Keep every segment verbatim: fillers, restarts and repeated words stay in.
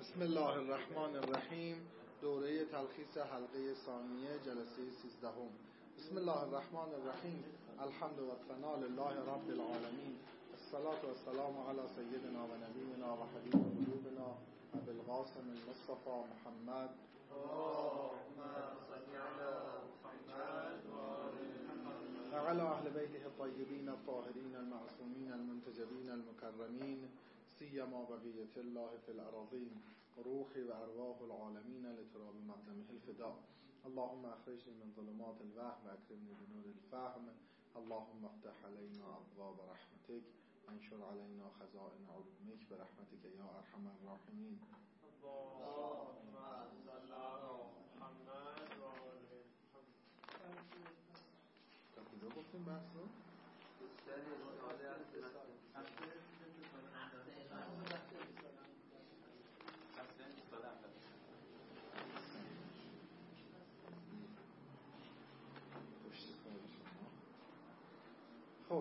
بسم الله الرحمن الرحیم. دوره تلخیص حلقه ثانیه جلسه سیزدهم. بسم الله الرحمن الرحیم. الحمد و ثنا لله رب العالمین. الصلاة و السلام علی سیدنا و نبینا و حبیب قلوبنا ابی القاسم المصطفى محمد و علی اهل بیته الطیبین الطاهرین المعصومین المنتجبین المکرمین سیما بقیة الله فی الأراضین روحی و ارواح العالمین لتراب مقدمه الفداء. اللهم اخرجنی من ظلمات الوهم و اکرمنی بنور الفهم. اللهم افتح علینا ابواب رحمتک وانشر علینا خزائن علومک برحمتک یا ارحم الراحمین. اللهم صل علی محمد و آل محمد. تا کجا گفتیم بحث رو؟ خب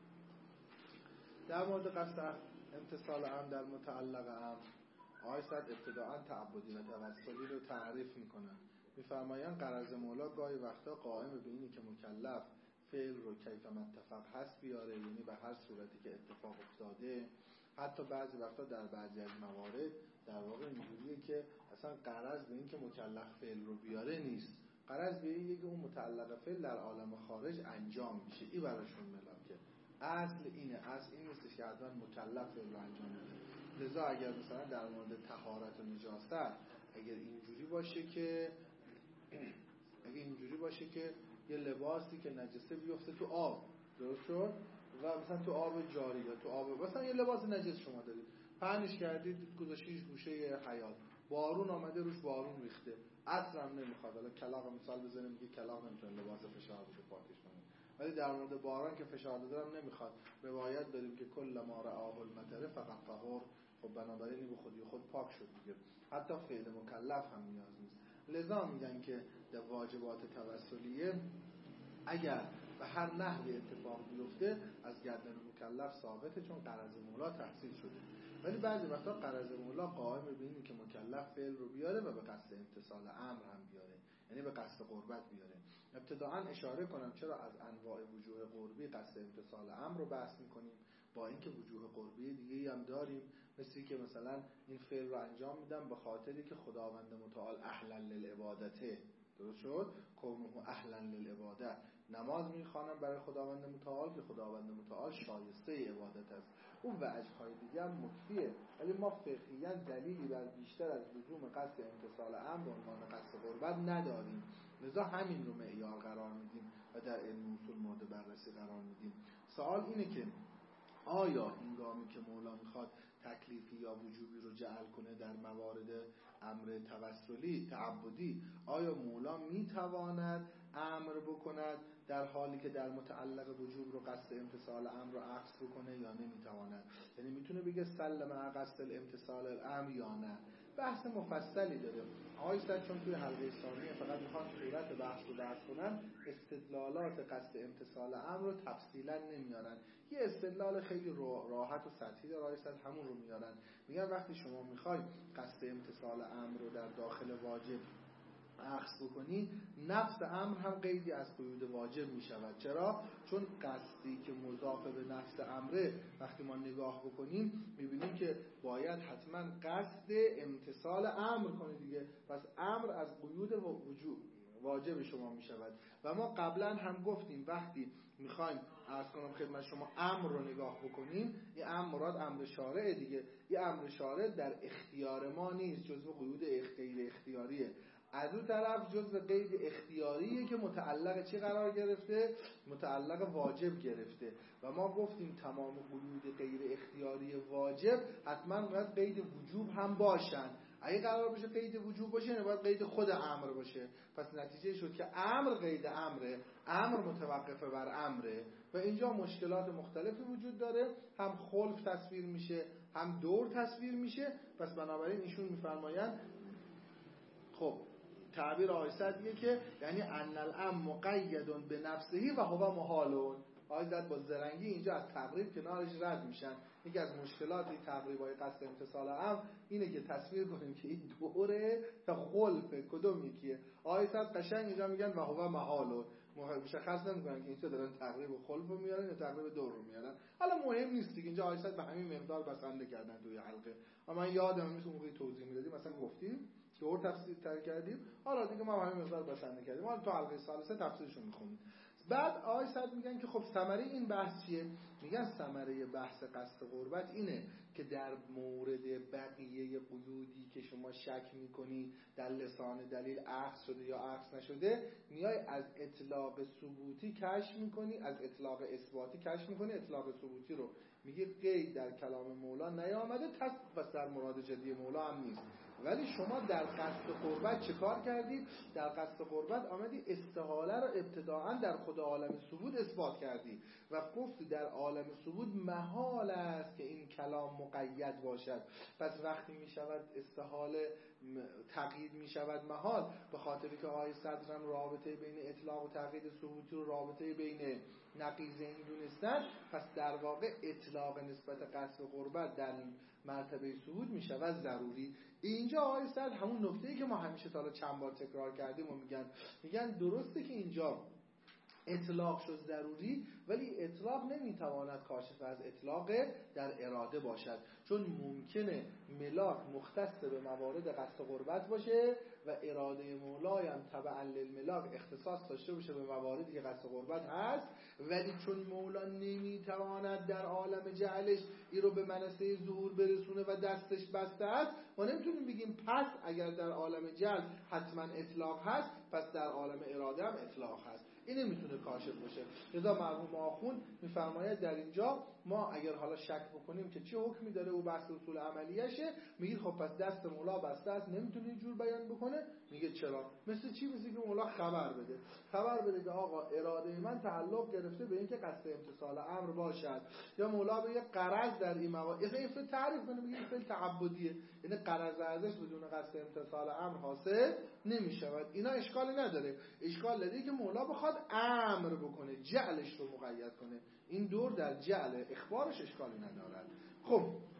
در مورد قصد امتصال امر در متعلق امر آقای سعد ابتداعا تعبدی و توسلی رو تعریف میکنن. میفرمایند غرض مولا گاهی وقتا قائم به اینی که مکلف فعل رو کیف متفق هست بیاره، یعنی به هر صورتی که اتفاق افتاده. حتی بعضی وقتا در بعضی از موارد در واقع اینجوریه که اصلا غرض به این که مکلف فعل رو بیاره نیست، غرض به اینه که اون متعلق فعل در عالم خارج انجام میشه. این براشون ملاکه. اصل اینه، اصل این نیست که حتما مکلف فعل رو انجام بده. لذا اگر مثلا در مورد طهارت و نجاست اگر اینجوری باشه که اگر اینجوری باشه که یه لباسی که نجسه بیفته تو آب، درست شد، و مثلا تو آب جاری یا تو آب، مثلا یه لباس نجس شما دارید پهنش کردید گذاشتیش گوشه حیاط، بارون آمده روش بارون ریخته، اصلا نمیخواد. حالا کلاغ مثال بزنیم، میگه کلاغ نمیتونه لباس فشار بده پاکش کنه، ولی در مورد باران که فشار دادم نمیخواد. روایت داریم که کل ما رآه المطر فقط طهور. خب بنابراین به خودی خود پاک شد دیگه. حتی فعل مکلف هم نیاز نیست. لذا میگن که در واجبات توسلیه اگر به هر نحوی اتفاق بیفته از گردن مکلف ثابته، چون غرض مولا تحصیل شده. ولی بعضی وقتا غرض مولا قائم به اینه که مکلف فعل رو بیاره و به قصد امتصال امر هم بیاره، یعنی به قصد قربت بیاره. ابتداعا اشاره کنم چرا از انواع وجوه قربی قصد امتصال امر رو بحث میکنیم، با اینکه وجوه قربی دیگه هم داریم، مثلی که مثلا این فعل رو انجام میدم به خاطری که خداوند متعال اهلا للعبادته، درست شد، کونه اهلا للعباده، نماز میخوانم برای خداوند متعال که خداوند متعال شایسته عبادت است. اون وجه‌های دیگه هم مکفیه، ولی ما فقهیاً دلیلی بر بیشتر از لزوم قصد امتصال امر به عنوان قصد قربت نداریم. لذا همین رو معیار قرار میدیم و در علم اصول مورد بررسی قرار میدیم. سوال اینه که آیا هنگامی که مولا میخواد تکلیفی یا وجوبی رو جعل کنه در موارد امر توسلی تعبدی، آیا مولا میتواند امر بکند در حالی که در متعلق وجوب رو قصد امتصال امر رو عکس بکنه یا نمیتواند؟ یعنی میتونه بگه سلم قصد امتصال الامر یا نه؟ بحث مفصلی داره. آقای سعد چون توی حلقه ثانیه فقط میخوان صورت بحث رو بحث کنن، استدلالات قصد امتصال امر رو تفصیلا نمیارن. یه استدلال خیلی راحت و سطحی داره آقای سعد، همون رو میارن. میگن وقتی شما میخوای قصد امتصال امر رو در داخل واجب اخذ بکنی، نفس امر هم قیدی از قیود واجب می شود. چرا؟ چون قصدی که مضاف به نفس امره وقتی ما نگاه بکنیم میبینیم که باید حتما قصد امتصال امر کنه دیگه. پس امر از قیود وجوب واجب شما می شود. و ما قبلا هم گفتیم وقتی میخوایم عرض کنم خدمت شما امر رو نگاه بکنیم، این امر مراد امر شارع دیگه. این امر شارع در اختیار ما نیست، جزو قیود غیر اختیاریه. از اون طرف جزء قید اختیاریه که متعلق چی قرار گرفته؟ متعلق واجب گرفته. و ما گفتیم تمام قیود غیر اختیاری واجب حتما باید قید وجوب هم باشن. اگه قرار بشه قید وجوب باشه نه باید قید خود امر باشه. پس نتیجه شد که امر قید امره، امر متوقفه بر امره و اینجا مشکلات مختلفی وجود داره. هم خلف تصویر میشه، هم دور تصویر میشه. پس بنابراین ایشون میفرمایند خب تعبیر آقای سعدیه که یعنی ان الامر مقید به نفسه و هو محال. آقای زد با زرنگی اینجا از تقریب کنارش رد میشن. یکی از مشکلات این تقریبای قصد امتصال امر اینه که تصویر کنیم که این دوره تا خلفه کدوم یکیه. آقای زد قشنگ اینجا میگن و هو محال، مشخص نمیکنن که اینجا دارن تقریب و خلف رو میارن یا تقریب دور رو میارن. حالا مهم نیست دیگه، اینجا آقای زد به همین مقدار بسنده کردن توی حلقه. اما من یادم میاد اون موقع توضیح میدادیم مثلا گفتیم دور تفسیر تر کردیم، حالا دیگه ما همین مقدار بسنده کردیم، حالا تو حلقه ثالثه تفسیرشو میخونیم. بعد آقای صد میگن که خب ثمره این بحث چیه؟ میگن ثمره بحث قصد قربت اینه که در مورد بقیه قیودی که شما شک میکنی در لسان دلیل اخذ شده یا اخذ نشده، میای از اطلاق ثبوتی کشف میکنی، از اطلاق اثباتی کشف میکنی. اطلاق ثبوتی رو میگه قید در کلام مولا نیامده، پس در مراد جدی مولا هم نیست. ولی شما در قصد قربت چه کار کردی؟ در قصد قربت آمدی استحاله رو ابتداعا در خود عالم ثبوت اثبات کردی و گفتی در عالم ثبوت محال است که این کلام مقید باشد. پس وقتی می شود استحاله تقیید می شود محال، به خاطری که آقای صدرم رابطه بین اطلاق و تقیید ثبوتی رو رابطه بین نقیضین دونستن، پس در واقع اطلاق نسبت قصد قربت در مرتبه ثبوت می شود ضروری. اینجا آقای صدر همون نکته‌ای که ما همیشه تا حالا چند بار تکرار کردیم و میگن میگن درسته که اینجا اطلاق شد ضروری، ولی اطلاق نمیتواند کاشف از اطلاق در اراده باشد، چون ممکنه ملاک مختص به موارد قصد قربت باشه و اراده مولای هم تبعا للملاک اختصاص داشته باشه به مواردی که قصد قربت هست، ولی چون مولا نمیتواند در عالم جعلش این رو به منصه ظهور برسونه و دستش بسته است، ما نمیتونیم بگیم پس اگر در عالم جعل حتما اطلاق هست پس در عالم اراده هم اطلاق هست. این نمیتونه کاشف باشه. لذا مرحوم آخوند میفرماید در اینجا ما اگر حالا شک بکنیم که چه حکمی داره او بحث اصول عملیشه، میگید خب پس دست مولا بسته است نمیتونه اینجور بیان بکنه. میگه چرا؟ مثل چی؟ مثل که مولا خبر بده خبر بده که آقا اراده من تعلق گرفته به اینکه قصد امتصال امر باشد، یا مولا به یه غرض در این موارد اصلا این تعریف کنه میگه فعل تعبدیه، یعنی غرض ازش بدون قصد امتصال امر حاصل نمیشود. اینا اشکالی نداره. اشکال داره که مولا بخواد امر بکنه، جعلش رو مقید کنه. این دور در جعل اخبارش اشکالی ندارد. خب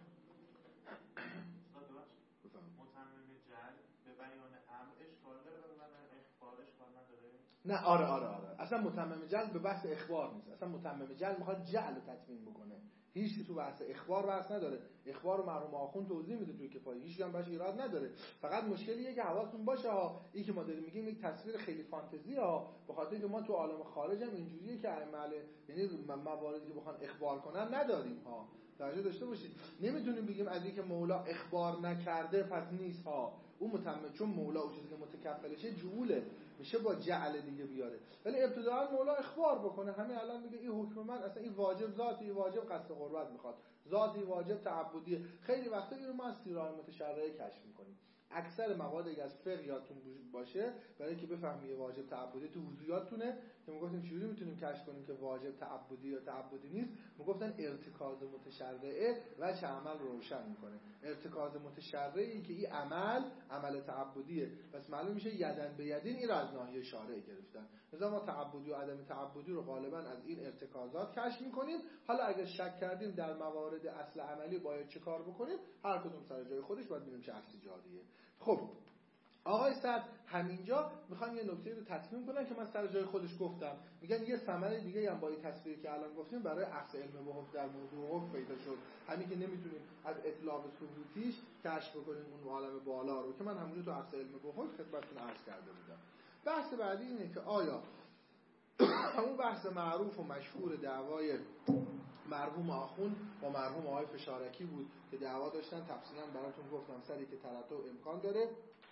متمم جعل به بیان امر اشکال داره، به بیان اخبار اشکال نداره؟ نه آره آره آره اصلا متمم جعل به بحث اخبار نیست. اصلا متمم جعل میخواد جعل رو تتمیم بکنه، هیچ کی تو بحث اخبار بحث نداره. اخبار رو مرحوم آخوند توضیح میده توی کفایه، هیچ هم باش ایراد نداره. فقط مشکلیه که حواستون باشه ها، این که ما داریم میگیم یک تصویر خیلی فانتزی ها، به خاطر اینکه ما تو عالم خارج هم اینجوریه که عمله یعنی مواردی که بخوان اخبار کنن نداریم ها. توجه داشته باشید، نمیتونیم بگیم از اینکه مولا اخبار نکرده پس نیست ها. اون متمم، چون مولا اون چیزی که متکفلشه جعوله، میشه با جعل دیگه بیاره. ولی ابتداء مولا اخبار بکنه، همین الان میگه این حکم من اصلا این واجب ذاتی واجب قصد قربت میخواد، ذاتی واجب تعبدیه. خیلی وقتا اینو ما از سیرای متشرعه کشف میکنیم. اکثر مواد اگه از فقه یادتون باشه برای اینکه بفهمی واجب تعبدی تو وضویاتونه که میگفتیم چجوری میتونیم کشف کنیم که واجب تعبدی یا تعبدی نیست، میگفتن ارتکاز متشرعه و چه عمل رو روشن میکنه. ارتکاز متشرعی که این عمل عمل تعبدیه، پس معلوم میشه یدن به یدین این رو از ناحیه شارع گرفتن. مثلا ما تعبدی و عدم تعبدی رو غالبا از این ارتکازات کشف میکنیم. حالا اگه شک کردیم در موارد اصل عملی باید چه کار بکنیم، هر کدوم سر جای خودش باید ببینیم چه اصلی جاریه. خب آقای صدر همینجا میخوان یه نکته رو تطمیم کنن که من سر جای خودش گفتم. میگن یه ثمره دیگه هم با این تصویری که الان گفتیم برای اخذ علم و حکم در موضوع حکم پیدا شد، همین که نمیتونیم از اطلاق ثبوتیش کشف بکنیم اون عالم بالا رو که من همونجا تو اخذ علم و حکم خدمتتون عرض کرده بودم. بحث بعدی اینه که آیا همون بحث معروف و مشهور دعوای مرحوم آخوند با مرحوم آقای فشارکی بود که دعوا داشتن. تفصیلا براتون گفتم سری که ترتب امکان داره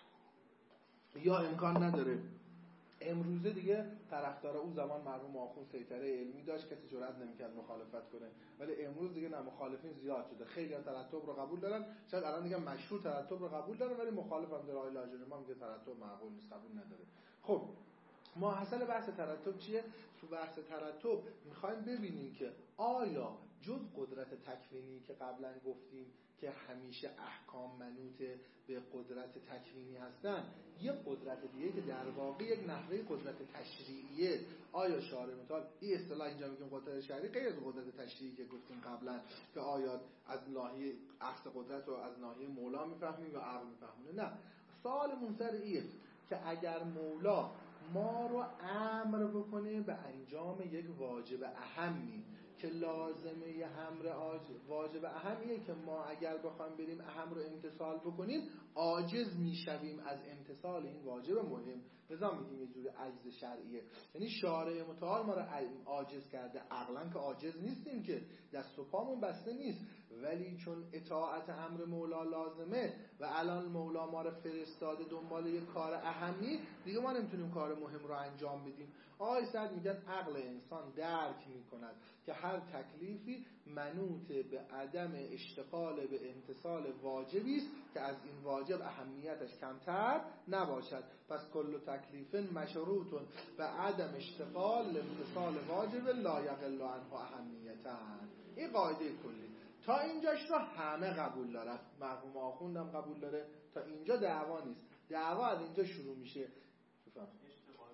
یا امکان نداره. امروزه دیگه طرفدار اون زمان مرحوم آخوند سیطره علمی داشت، کسی جرئت نمی‌کرد مخالفت کنه، ولی امروز دیگه نه، مخالفین زیاد شده. خیلی ها ترتب رو قبول دارن، شاید الان دیگه مشهور ترتب رو قبول دارن ولی مخالف هم داره. آقای لاجوری ما میگه ترتب معقول نیست، قبول نداره. خب ما حاصل بحث ترتب چیه؟ تو بحث ترتب میخوایم ببینیم که آیا جز قدرت تکوینی که قبلا گفتیم که همیشه احکام منوط به قدرت تکوینی هستن، یه قدرت دیگه که در واقع یک نحوه قدرت تشریعیه. آیا شارع متعال این اصطلاح اینجا میگیم قدرت شرعی غیر از قدرت تشریعی که گفتیم قبلا که آیا از ناحیه اخذ قدرت رو از ناحیه مولا میفهمیم یا عقل میفهمونه؟ نه، سوال منصر ایه که اگر مولا ما رو امر بکنه به انجام یک واجب اهمی که لازمه امر واجب اهمیه که ما اگر بخوایم بریم اهم رو امتثال بکنیم عاجز میشویم از امتثال این واجب مهم، لذا میگیم یه جوری عجز شرعیه. یعنی شارع متعال ما رو عاجز کرده، عقلا که عاجز نیستیم که دست و پامون بسته نیست، ولی چون اطاعت امر مولا لازمه و الان مولا ما رو فرستاده دنبال یک کار اهمی دیگه، ما نمیتونیم کار مهم رو انجام بدیم. آقای سعد میگن عقل انسان درک میکند که هر تکلیفی منوط به عدم اشتغال به امتثال واجبی است که از این واجب اهمیتش کمتر نباشد، پس کل تکلیف مشروط به عدم اشتغال امتثال واجب لا یقل عنه اهمیتا. این قاعده کلی. تا اینجاش رو همه قبول دارن، مرحوم آخوندم قبول داره، تا اینجا دعوا نیست. دعوا از اینجا شروع میشه. بفهم اشتغال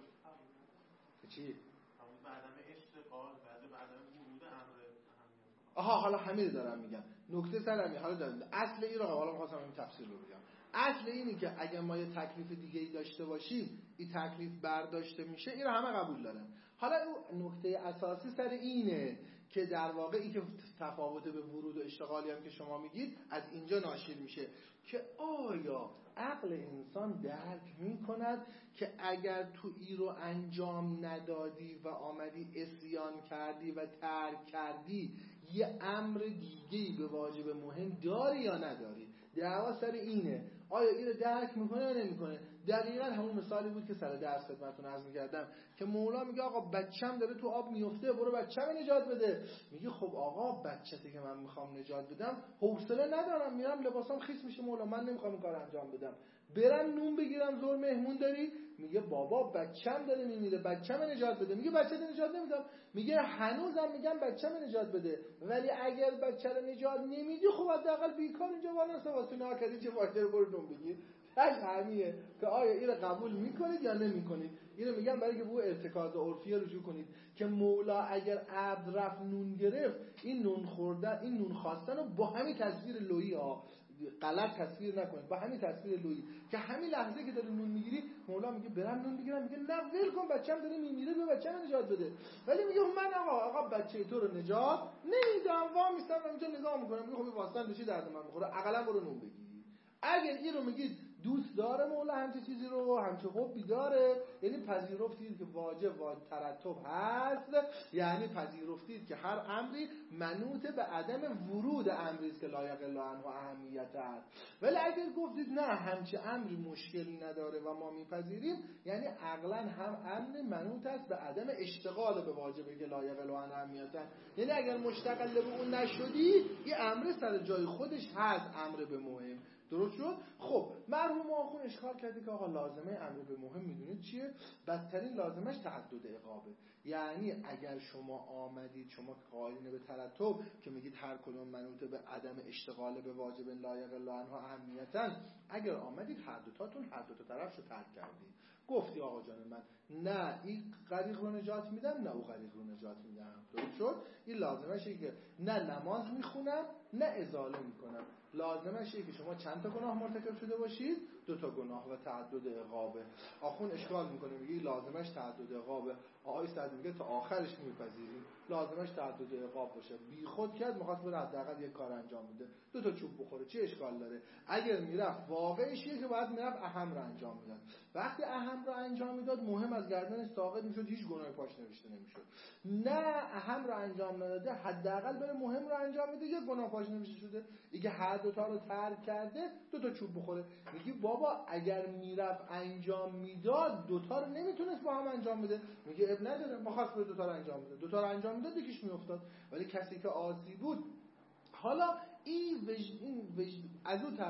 که چی؟ همون بعدم اشتغال بعد بعدم ورود امر اهمیت. آها، حالا همه دارم میگم نکته سرمی. حالا دارم اصل این رو حالا می‌خواستم این تفسیر رو بگم. اصل اینی که اگه ما یه تکلیف دیگه ای داشته باشیم این تکلیف برداشته میشه، این رو همه قبول دارن. حالا نکته اساسی سر اینه که در واقع این که تفاوت به ورود و اشتغالی هم که شما میگید از اینجا ناشی میشه که آیا عقل انسان درک میکند که اگر تو ای رو انجام ندادی و آمدی عصیان کردی و ترک کردی یه امر دیگه‌ای به واجب مهم داری یا نداری؟ دعوا سر اینه. آیا این رو درک میکنه یا نمیکنه؟ دقیقاً همون مثالی بود که سر درس خدمتتون عرض می‌کردم که مولا میگه آقا بچه‌م داره تو آب میفته، برو بچه‌م نجات بده. میگه خب آقا بچه‌تی که من میخوام نجات بدم حوصله ندارم، میرم لباسام خیس میشه، مولا من نمیخوام این کارو انجام بدم، برم نون بگیرم، زور مهمون داری؟ میگه بابا بچه‌م داره میمیره، بچه‌م نجات بده. میگه بچه‌ت نجات نمیدم. میگه هنوزم میگم بچه‌م نجات بده، ولی اگر بچه رو نجات نمیدی خب حداقل بیکار اینجا وانسه واسه ناکردی چه فایده رو برو نون بگیر. تاش همیه که آیا این رو قبول میکنید یا نمیکنید. اینو میگم برای که به ارتکاز عرفی رجوع کنید که مولا اگر عبد رفت نون گرفت، این نون خوردن، این نون خواستن رو با همین تصویر لویی ها غلط تصویر نکنید، با همین تصویر لویی که همین لحظه که داره نون میگیری مولا میگه برم نون بگیرم، میگه نه ول کن بچه‌م داره میمیره، به بچه‌م نجات بده. ولی میگه من آقا آقا بچه تو رو نجات نمیدم، وا میستم اینجا نگاه میکنم، میگه خب واسطن بچی درد من میخوره، عقلا برو نون بگیر. اگر این رو میگید دوست داره مولا همچه چیزی رو، همچه حبی داره، یعنی پذیرفتید که واجب و ترتب هست، یعنی پذیرفتید که هر امری منوط به عدم ورود امری است که لا یقل عنه اهمیت است. ولی اگر گفتید نه همچه امری مشکلی نداره و ما میپذیریم، یعنی عقلا هم امر منوط است به عدم اشتغال به واجبی که لا یقل عنه اهمیت است. یعنی اگر مشتغل به اون نشدی این امر سر جای خودش هست، امر به مهم. درست شد؟ خب مرحوم آخون اشکال کرده که آقا لازمه امر به مهم میدونید چیه؟ بدترین لازمش تعدد عقابه. یعنی اگر شما آمدید، شما قائلین به ترتب که میگید هر کدوم منوط به عدم اشتغال به واجب لا یقل عنه اهمیتا، اگر آمدید هر دوتاتون هر دو تا طرفشو ترک کردید، گفتی آقا جان من نه این غریق رو نجات میدم نه او غریق رو نجات میدم. درست شد؟ این لازمشه که نه نماز میخونم نه ازاله میکنم. لازمشه که شما چند تا گناه مرتکب شده باشید؟ دو تا گناه و تعدد عقابه. آخون اشکال میکنه میگه لازمش تعدد عقابه. آقای سعد میگه تا آخرش میپذیریم لازمش تعدد عقاب باشه. بی خود کرد میخواست بره حداقل یک کار انجام بده، دو تا چوب بخوره، چه اشکال داره؟ اگر میرفت واقعش اینه که باید میرفت اهم رو انجام میداد. وقتی اهم رو انجام میداد مهم از گردنش ساقط میشد، هیچ گناهی پاش نوشته نمیشد. نه اهم رو انجام نداده، حداقل بره مهم رو انجام میده، یک گناه پاش نوشته شده. دیگه هر دو تا رو ترک کرده، دو تا چوب بخوره. میگی بابا اگر میرفت انجام میداد دو تا رو نمیتونست با هم انجام بده. میگه اب نداره، می‌خواست دو تا رو انجام بده، دو تا رو انجام میداد یکیش میافتاد. ولی کسی که عاصی بود، حالا این وجد این وجد از اون طرف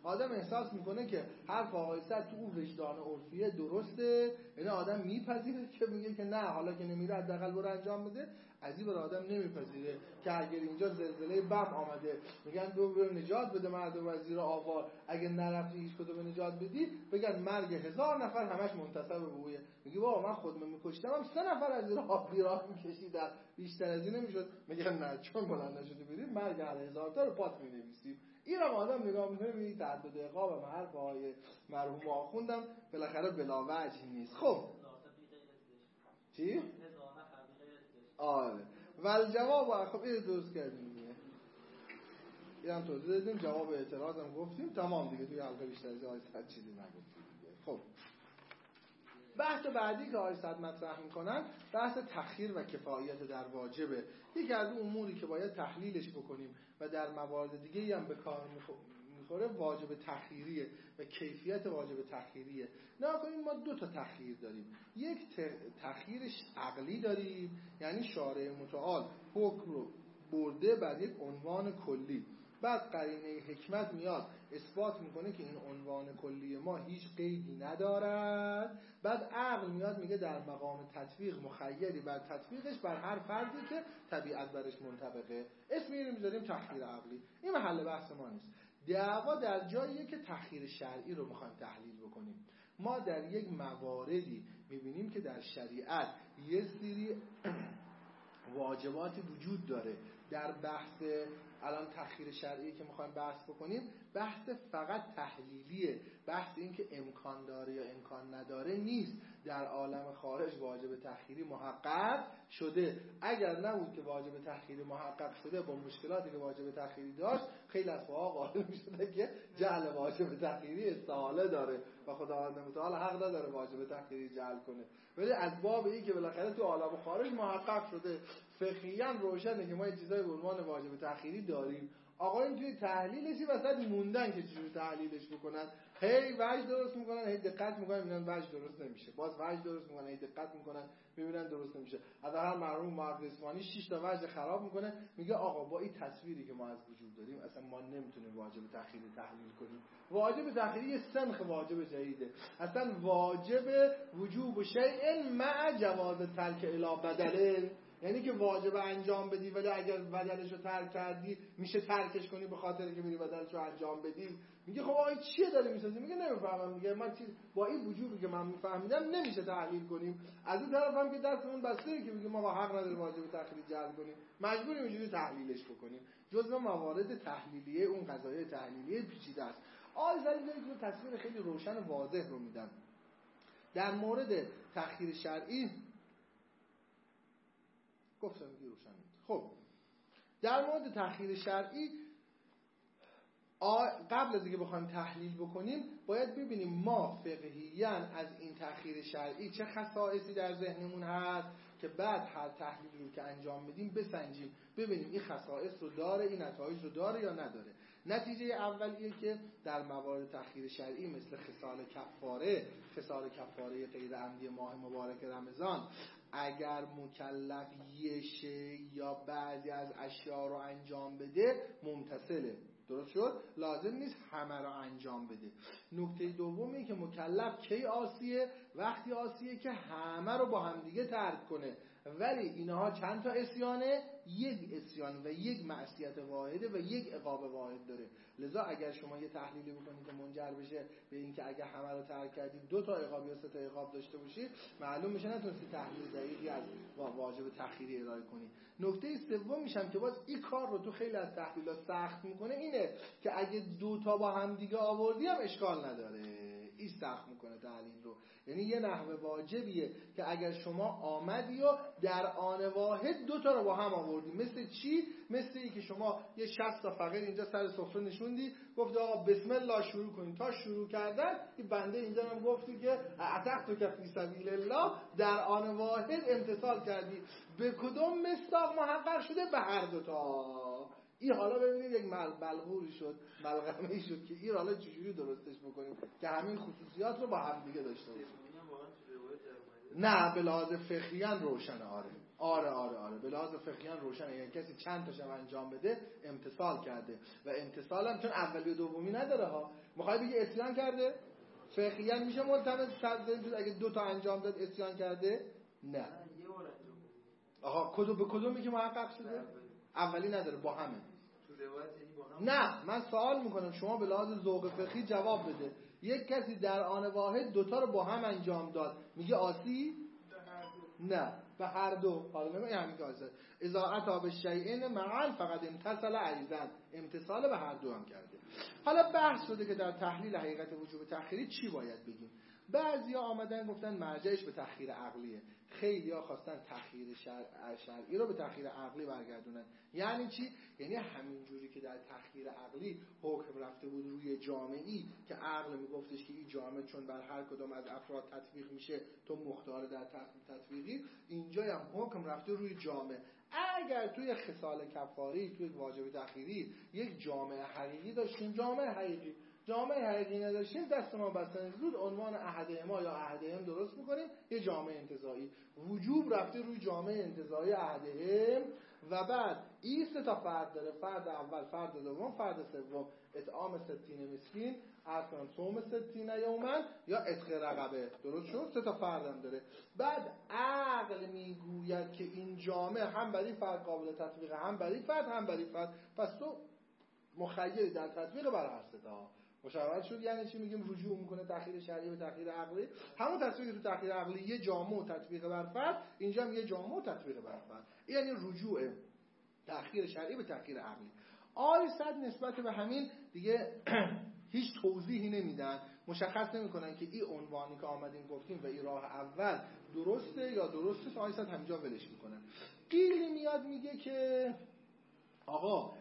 آدم احساس میکنه که حرف آقای سعد تو اون وجدان عرفیه درسته، یعنی آدم میپذیره که میگه که نه حالا که نمیره حداقل برو انجام بده. از این برای آدم نمیپذیره که اگر اینجا زلزله بم آمده میگن دو برو نجات بده مردم از زیر آوار، اگه نرفتی هیچ کدوم نجات بدی بگن مرگ هزار نفر همش منتسب به اوه. میگه بابا من خودم میکشتم هم سه نفر از زیر آب بیراه میکشیدن، بیشتر از این نمیشد. میگن نه چون بلند نشده بریم مرگ هزار تا رو پات مینویسیم. این هم آدم نگاه میکنه میگه تعدد عقاب حرف های مرحوم آخوندم بالاخره بلا وجه نیست. خب چی؟ آره ول جواب خب این درست کردیم دیگه، این هم توضیح دادیم، جواب اعتراض هم گفتیم، تمام دیگه. توی حلقه بیشتر از آیه صد چیزی نگفتیم دیگه. خب بحث بعدی که آیه صد مطرح میکنن بحث تخییر و کفایت در واجبه. یکی از اون اموری که باید تحلیلش بکنیم و در موارد دیگه هم به کار میخوره واجب تخییریه و کیفیت واجب تخییریه. نه کنیم ما دو تا تخییر داریم. یک تخییر عقلی داریم، یعنی شارع متعال حکم رو برده بر یک عنوان کلی، بعد قرینه حکمت میاد اثبات میکنه که این عنوان کلی ما هیچ قیدی ندارد، بعد عقل میاد میگه در مقام تطبیق مخیری بر تطبیقش بر هر فردی که طبیعت برش منطبقه. اسم اینو میذاریم تخییر عقلی. این محل بحث ما نیست. دعوا در جاییه که تخییر شرعی رو میخوایم تحلیل بکنیم. ما در یک مواردی میبینیم که در شریعت یه سری واجباتی وجود داره. در بحث الان تخییر شرعی که میخوایم بحث بکنیم بحث فقط تحلیلیه، بحث این که امکان داره یا امکان نداره نیست. در عالم خارج واجب تخییری محقق شده. اگر نبود که واجب تخییری محقق شده با مشکلاتی که واجب تخییری داشت، خیلی از فقها قائل میشده که جعل واجب تخییری استحاله داره و خداوند متعال حق نداره واجب تخییری جعل کنه. ولی از باب این که بالاخره تو عالم خارج محقق شده، فقهیاً روشنه که ما یه چیزای به عنوان واجب تخییری داریم. آقایون توی تحلیلشی وسط موندن که چجوری تحلیلش بکنن. هی وجه درست میکنن، هی دقت میکنن میبینن وجه درست نمیشه، باز وجه درست میکنن، هی دقت میکنن میبینن درست نمیشه. از هر مرحوم محقق اصفهانی شش تا وجه خراب میکنه، میگه آقا با این تصویری که ما از وجود داریم اصلا ما نمیتونیم واجب تخییری تحلیل کنیم. واجب تخییری یه سنخ واجب جدیده. اصلا واجب وجوب شیء مع جواز ترک الی بدله، یعنی که واجب انجام بدی ولی اگر بدلش رو ترک کردی میشه ترکش کنی به خاطر که میری بدلش رو انجام بدی. میگه خب آقا چیه داری میسازی؟ میگه نمیفهمم. میگه من چیز با این وجوبی که من میفهمیدم نمیشه تحلیل کنیم. از این طرف هم که دستمون بسته که میگه ما با حق نداریم واجب تخییری جعل کنیم، مجبوریم اینجوری تحلیلش بکنیم. جزء موارد تحلیلیه اون قضایای تحلیلیه پیچیده است. آیه زری داره که تصویر خیلی روشن و واضح رو میدن. در مورد تخییر شرعی گفتم که روشن بود. خب در مورد تخییر شرعی قبل از اینکه بخوایم تحلیل بکنیم باید ببینیم ما فقهیاً از این تخییر شرعی چه خصائصی در ذهنمون هست که بعد هر تحلیل رو که انجام بدیم بسنجیم ببینیم این خصائص رو داره، این نتایج رو داره یا نداره. نتیجه اولیه که در موارد تخییر شرعی مثل خصال کفاره، خصال کفاره غیر عمدی ماه مبارک رمضان، اگر مکلف یه شی یا بعضی از اشیاء رو انجام بده ممتثله. درست شد؟ لازم نیست همه رو انجام بده. نکته دومی که مکلف کی عاصیه؟ وقتی عاصیه که همه رو با همدیگه ترک کنه. ولی اینها چند تا عصیانه؟ یک عصیان و یک معصیت واحده و یک عقاب واحد داره. لذا اگر شما یه تحلیلی بکنید که منجر بشه به این که اگر همه رو ترک کردید دو تا عقاب یا سه تا عقاب داشته باشید، معلوم میشه نتونستی تحلیل دقیقی از واجب تخییری ارائه کنی. نکته سوم میشم که باز این کار رو تو خیلی از تحلیلات سخت میکنه اینه که اگه دو تا با هم دیگه آوردی هم اشکال نداره. این سخت میکنه تحلیل رو. یعنی یه نحو واجبیه که اگر شما آمدی و در آن واحد دو تا رو با هم آوردی. مثل چی؟ مثل این که شما یه شصت تا فقیر اینجا سر سفره نشوندی، گفت آقا بسم الله شروع کنید. تا شروع کردن این بنده اینجا هم گفتی که اتقتو که فی سبیل الله، در آن واحد امتثال کردی. به کدوم مصداق محقق شده؟ به هر دو تا. این حالا ببینید یک بلغوری شد، بلغمه‌ای شد که این حالا چجوری درستش بکنیم که همین خصوصیات رو با هم دیگه داشته باشیم. نه به لحاظ فقهیاً روشنه. آره آره آره آره به لحاظ فقهی روشنه. یعنی کسی چند تاشم انجام بده امتثال کرده و امتثال هم چون اولی و دومی نداره ها. میخوای بگی اسیان کرده؟ فقهی میشه ملتمس صد اگه دو تا انجام داد اسیان کرده؟ نه. آها کدوم به کدومی که محقق شده؟ اولی نداره با همه. نه من سوال میکنم شما به لحاظ ذوق فقهی جواب بده. یک کسی در آن واحد دوتا رو با هم انجام داد میگه آسی؟ نه به هر دو. حالا نمیگه همین که آسی اذا اتی بالشیئین معا فقط امتثل ایضا امتثال به هر دو هم کرده. حالا بحث شده که در تحلیل حقیقت وجوب تأخیری چی باید بگیم. بعضیا آمدن گفتن مرجعش به تأخیر عقلیه. خیلیا خواستن تأخیر شرع شرعی رو به تأخیر عقلی برگردونن. یعنی چی؟ یعنی همین جوری که در تأخیر عقلی حکم رفته بود روی جامعی که عقل میگفتش که این جامعه چون بر هر کدام از افراد تطبیق میشه تو مختار در تطبیقی، اینجا هم حکم رفته روی جامعه. اگر توی خصال کفاری توی واجب تأخیری یک جامعه حقیقی داشتیم، جامعه حقیقی جامعه حقیقی نداشتیم، دست ما بستن زود عنوان احدهما یا احدهم درست میکنیم یه جامعه انتزاعی. وجوب رفته روی جامعه انتزاعی احدهم و بعد این سه تا فرد داره، فرد اول، فرد دوم، فرد سوم. اطعام ستین مسکین، اصلا صوم ستین یومن یا عتق رقبه. درست شد؟ سه تا فردم داره. بعد عقل میگوید که این جامعه هم برای فرد قابل تطبیق، هم برای فرد، هم برای فرد، پس تو مخیری در تطبیق برای هر سه تا. مشاورت شد. یعنی چی؟ میگیم رجوع میکنه تأخیر شرعی به تأخیر عقلی. همون تصویری تو تأخیر عقلی یه جامعه و تطبیق بر فرد، اینجا هم یه جامعه و تطبیق بر فرد. یعنی رجوع تأخیر شرعی به تأخیر عقلی. آی صد نسبت به همین دیگه هیچ توضیحی نمیدن، مشخص نمیکنن که این عنوانی که آمدیم گفتیم و این راه اول درسته یا درسته. آی صد همینجا ولش میکنن. قیلی میاد میگه که آقا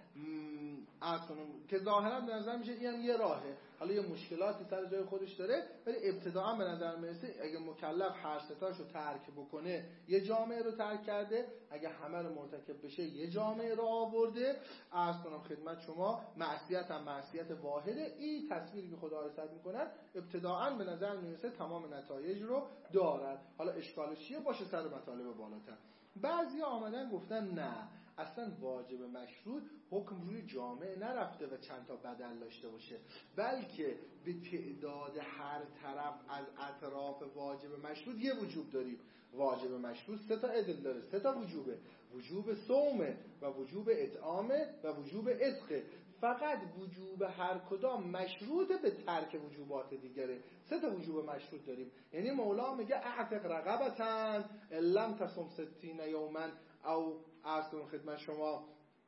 اصلا که ظاهرا به نظر میشه این هم یه راهه، حالا یه مشکلاتی سر جای خودش داره، ولی ابتداعا به نظر میرسه اگه مکلف هر ستاشو ترک بکنه یه جامعه رو ترک کرده، اگه همه رو مرتکب بشه یه جامعه رو آورده. عرض کنم خدمت شما معصیت هم معصیت واحده. این تصویری که خدا رسد میکنن ابتداعا به نظر میرسه تمام نتایج رو دارد. حالا اشکالش چیه؟ باشه سر مطالب بالاتر. بعضیا آمدن گفتن نه اصلا واجب مشروط حکم روی جامعه نرفته و چند تا بدل داشته باشه، بلکه به تعداد هر طرف از اطراف واجب مشروط یه وجوب داریم. واجب مشروط سه تا عدل داره، سه تا وجوبه: وجوب صومه و وجوب اطعامه و وجوب عتقه. فقط وجوب هر کدام مشروط به ترک وجوبات دیگره. سه تا وجوب مشروط داریم. یعنی مولا میگه اعتق رقبتن لم تصم ستین یوما او اصلا خدمت شما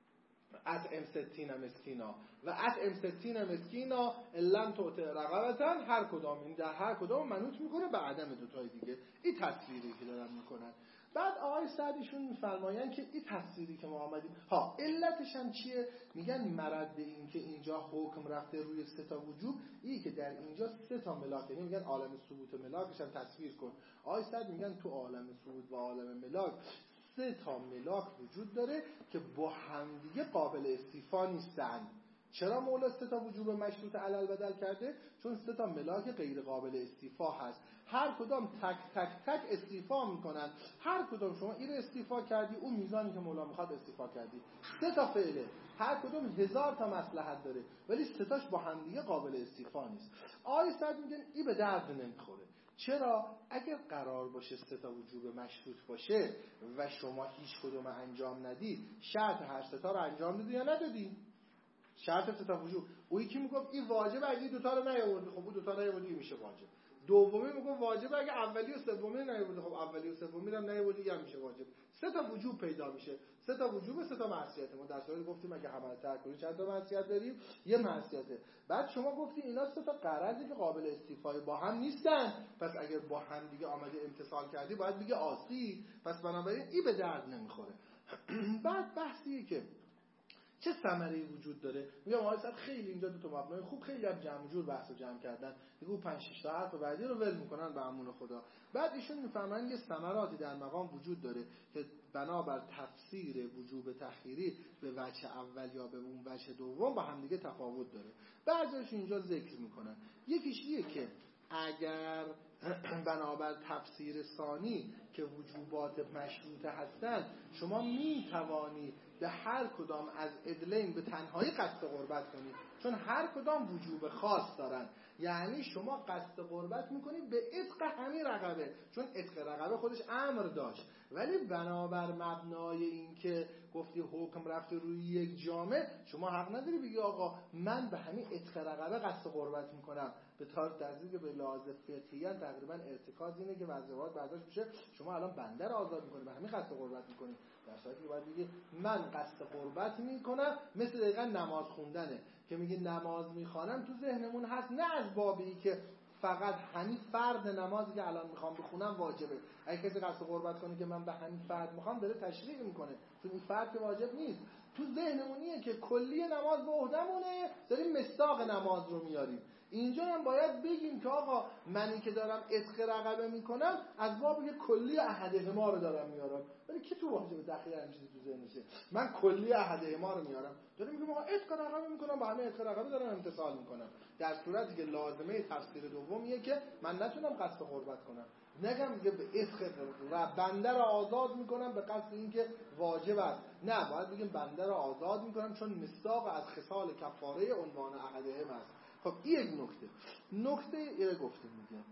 اطعم ستین مسکینا و اطعم ستین مسکینا لم تعطع رقبتن. هر کدام این در هر کدام منوط میکنه به عدم دوتای دیگه. این تصویری که دارن میکنن. بعد آقای سعدیشون میفرمایند که این تفسیری که ما آمدیم ها علتش هم چیه؟ میگن مرد به این که اینجا حکم رفته روی سه تا وجوب، این که در اینجا سه تا ملاک، یعنی میگن عالم ثبوت ملاکش هم تصویر کن. آقای سعد میگن تو عالم ثبوت و عالم ملاک سه تا ملاک وجود داره که با همدیگه قابل استیفا نیستن. چرا مولا سه تا وجوب مشروط علل بدل کرده؟ چون سه تا ملاک غیر قابل استیفا هست، هر کدام تک تک تک استیفا میکنن. هر کدام شما این رو استیفا کردی اون میزانی که مولا میخواد استیفا کردی. سه تا فعله، هر کدام هزار تا مصلحت داره، ولی سه تاش با هم دیگه قابل استیفا نیست. آقای سعد میگن این به درد نمیخوره. چرا؟ اگر قرار باشه سه تا وجوب مشروط باشه و شما هیچ کدوم انجام ندی، شرط هر سه تا رو انجام دادی یا ندادی؟ شرط سه تا وجوب. او یکی میگه این واجبه اگه دو تا رو نیاوردی، خب اون دو تا نیاوردی میشه واجب. دومی میگه واجبه اگه اولی و سومی نیاوردی، خب اولی و سومی رو نیاوردی هم میشه واجب. سه تا وجوب پیدا میشه. سه تا وجوب، سه تا معصیت. ما در صورتی گفتیم اگه همه ترک کنی چند تا معصیت داریم؟ یه معصیته. بعد شما گفتی اینا سه تا غرضی که قابل استیفای با هم نیستن، پس اگر با هم دیگه آمده امتثال کردی باید بگه عاصی، پس بنابراین این به درد نمیخوره. بعد بحثیه که چه ثمره‌ای وجود داره. میگم آقا صاحب خیلی اینجا دو تا مبنای خوب خیلی هم جمع جور بحثو جمع کردن، دیگه پنج شش تا حرف بعدی رو ول میکنن به امون خدا. بعد ایشون میفهمن یه ثمراتی در مقام وجود داره که بنابر تفسیر وجوب تأخیری به وجه اول یا به اون وجه دوم با هم دیگه تفاوت داره. بعضیش اینجا ذکر میکنن. یکیش اینه که اگر بنابر تفسیر ثانی که وجوبات مشروطه هستند، شما می توانی به هر کدام از عدلین به تنهایی قصد قربت کنید، چون هر کدام وجوب خاص دارن. یعنی شما قصد قربت میکنید به عتق همین رقبه، چون عتق رقبه خودش امر داشت، ولی بنابر مبنای این که گفتی حکم رفته روی یک جامعه، شما حق نداری بگی آقا من به همین عتق رقبه قصد قربت میکنم. به طور تزریق به لحاظ فقهی تقریبا ارتکاز اینه که وظیفه‌ات برداشت بشه، شما الان بنده رو آزاد میکنید، به همین قصد قربت میکنید، در صورتی که باید بگی من قصد قربت میکنم. مثل دقیقا نماز خوندنه که میگی نماز میخوانم، تو ذهنمون هست نه از بابی که فقط همین فرد نمازی که الان میخوام بخونم واجبه. اگه کسی قصد قربت کنه که من به همین فرد میخوام، داره تشریع میکنه، چون این فرد که واجب نیست. تو ذهنمونیه که کلی نماز به عهدمونه، داریم مصداق نماز رو میاریم. اینجا هم باید بگیم که آقا منی که دارم عتق رقبه میکنم از باب که کلی احدهما رو دارم میارم، ولی کی تو واجب تخییر همین چیزی تو ذهنشه؟ من کلی احدهما رو میارم، داریم میگم آقا عتق رقبه میکنم، با همه عتق رقبه دارم امتثال میکنم، در صورتی که لازمه تفسیر دومیه که من نتونم قصد قربت کنم. نگم میگه به عتق بنده رو آزاد میکنم به قصد اینکه واجب است، نه، باید بگیم بنده رو آزاد میکنم چون مصداق از خصال کفاره عنوان احدهم است. خب این یک نکته. نکته ایره گفتیم میگه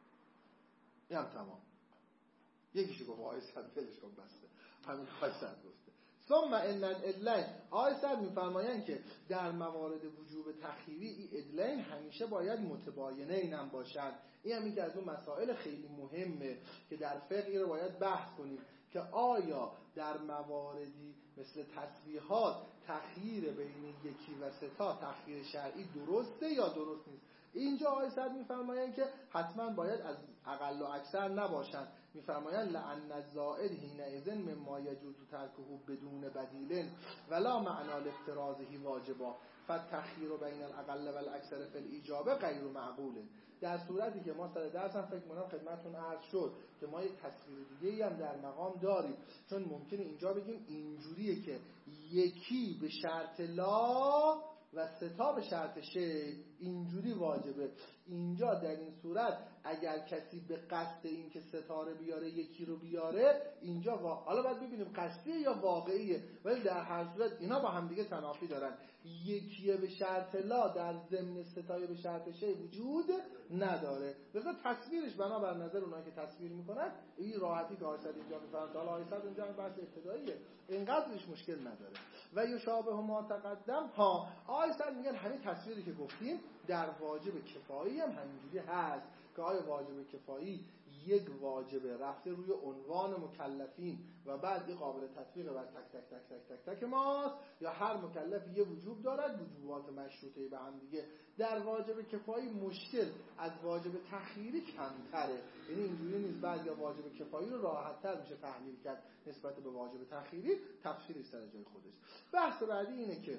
این هم تمام. یکیشو گفت آقای صد فلش کن بسته، همین آقای صد گفته. ثم ان الادلین، آقای صد میفرمایند که در موارد وجوب تخییری این ادلین همیشه باید متباینین هم باشند. این هم که از اون مسائل خیلی مهمه که در فقه رو باید بحث کنیم که آیا در مواردی مثل تسبیحات تخییر بین یکی و سه تا تخییر شرعی درسته یا درست نیست. اینجا آقای صد میفرمایند که حتما باید از اقل و اکثر نباشند. میفرمایند لعن الزائد حینئذ مما یجوز ترکه بدون بدیل ولا معنا لافتراضه واجبا فالتخییر بین الاقل و الاکثر فی الاجابه غیر معقول. در صورتی که ما سر درس هم فکر کنم خدمتتون عرض شد که ما یک تصویر دیگه‌ای هم در مقام داریم، چون ممکنه اینجا بگیم اینجوریه که یکی به شرط لا و ستا به شرط شی اینجوری واجبه. اینجا در این صورت اگر کسی به قصد این که ستاره بیاره یکی رو بیاره، اینجا وا... حالا باید ببینیم قصدیه یا واقعیه، ولی در هر صورت اینا با هم دیگه تنافی دارن. یکیه به شرط لا در ضمن ستای به شرط شی وجود نداره، لذا تصویرش بنابر نظر اونایی که تصویر میکنن این راحتی که آیسد اینجا میفرند. حالا آیسد اینجا بحث ابتداییه، اینقدرش مشکل نداره. و یشابه ما تقدم ها، آیسد میگن همین تصویری که گفتیم در واجب کفایی هم همینجوری هست که آیا واجب کفایی یک واجب رفته روی عنوان مکلفین و بعد این قابل تطبیق بر تک تک تک تک تک تک ماست، یا هر مکلف یه وجوب دارد، وجوبات مشروطه به هم دیگه. در واجب کفایی مشکل از واجب تخییری کمتره، یعنی اینجوری نیست بعد یا واجب کفایی رو راحت‌تر میشه تحلیل کرد نسبت به واجب تخییری، تفسیرش سر جای خودش. بحث بعدی اینه که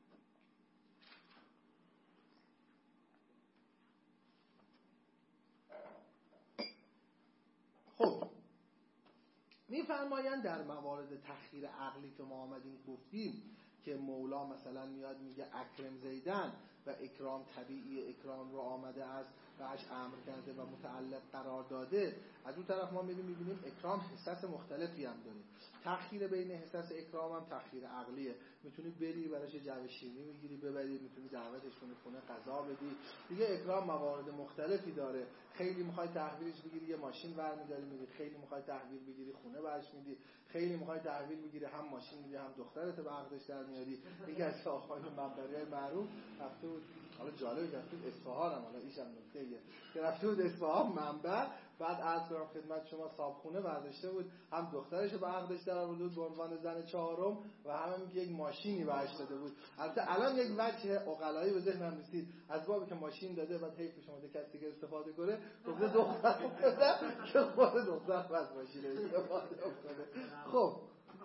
خب میفرمایند در موارد تخییر عقلی که ما آمدیم گفتیم که مولا مثلا میاد میگه اکرم زیدن و اکرام طبیعی اکرام رو آمده است و اش امر کرده و متعلق قرار داده، از اون طرف ما میبینیم میبینیم اکرام حساس مختلفی هم داره. تخییر بین حساس اکرام هم تخییر عقلیه، میتونی بری براش جو شیرینی بگیری ببری، میتونی دعوتش کنی خونه غذا بدی دیگه. اکرام موارد مختلفی داره، خیلی میخوای تحویلش بگیری یه ماشین برمی‌داری میدی، خیلی میخوای تحویل بگیری خونه برش میدی، خیلی میخوای تحویل بگیری هم ماشین میدی هم دخترت به عقدش در میاری. یکی از آقایون منبری معروف رفته بود، حالا جالب رفته بود اصفهان، هم حالا ایشم نکته‌ایه که رفته بود اصفهان منبر، بعد عرض کنم خدمت شما صابخونه برداشته بود، هم دخترش به عقدش در آورده بود به عنوان زن چهارم و هم یک ماشینی بهش داده بود. البته الان یک وجه عقلایی به ذهنم رسید، از بابی که ماشین داده بعد حیف شما کسی که استفاده کنه گفته دختر بده که خود دختر از ماشین استفاده کنه. خب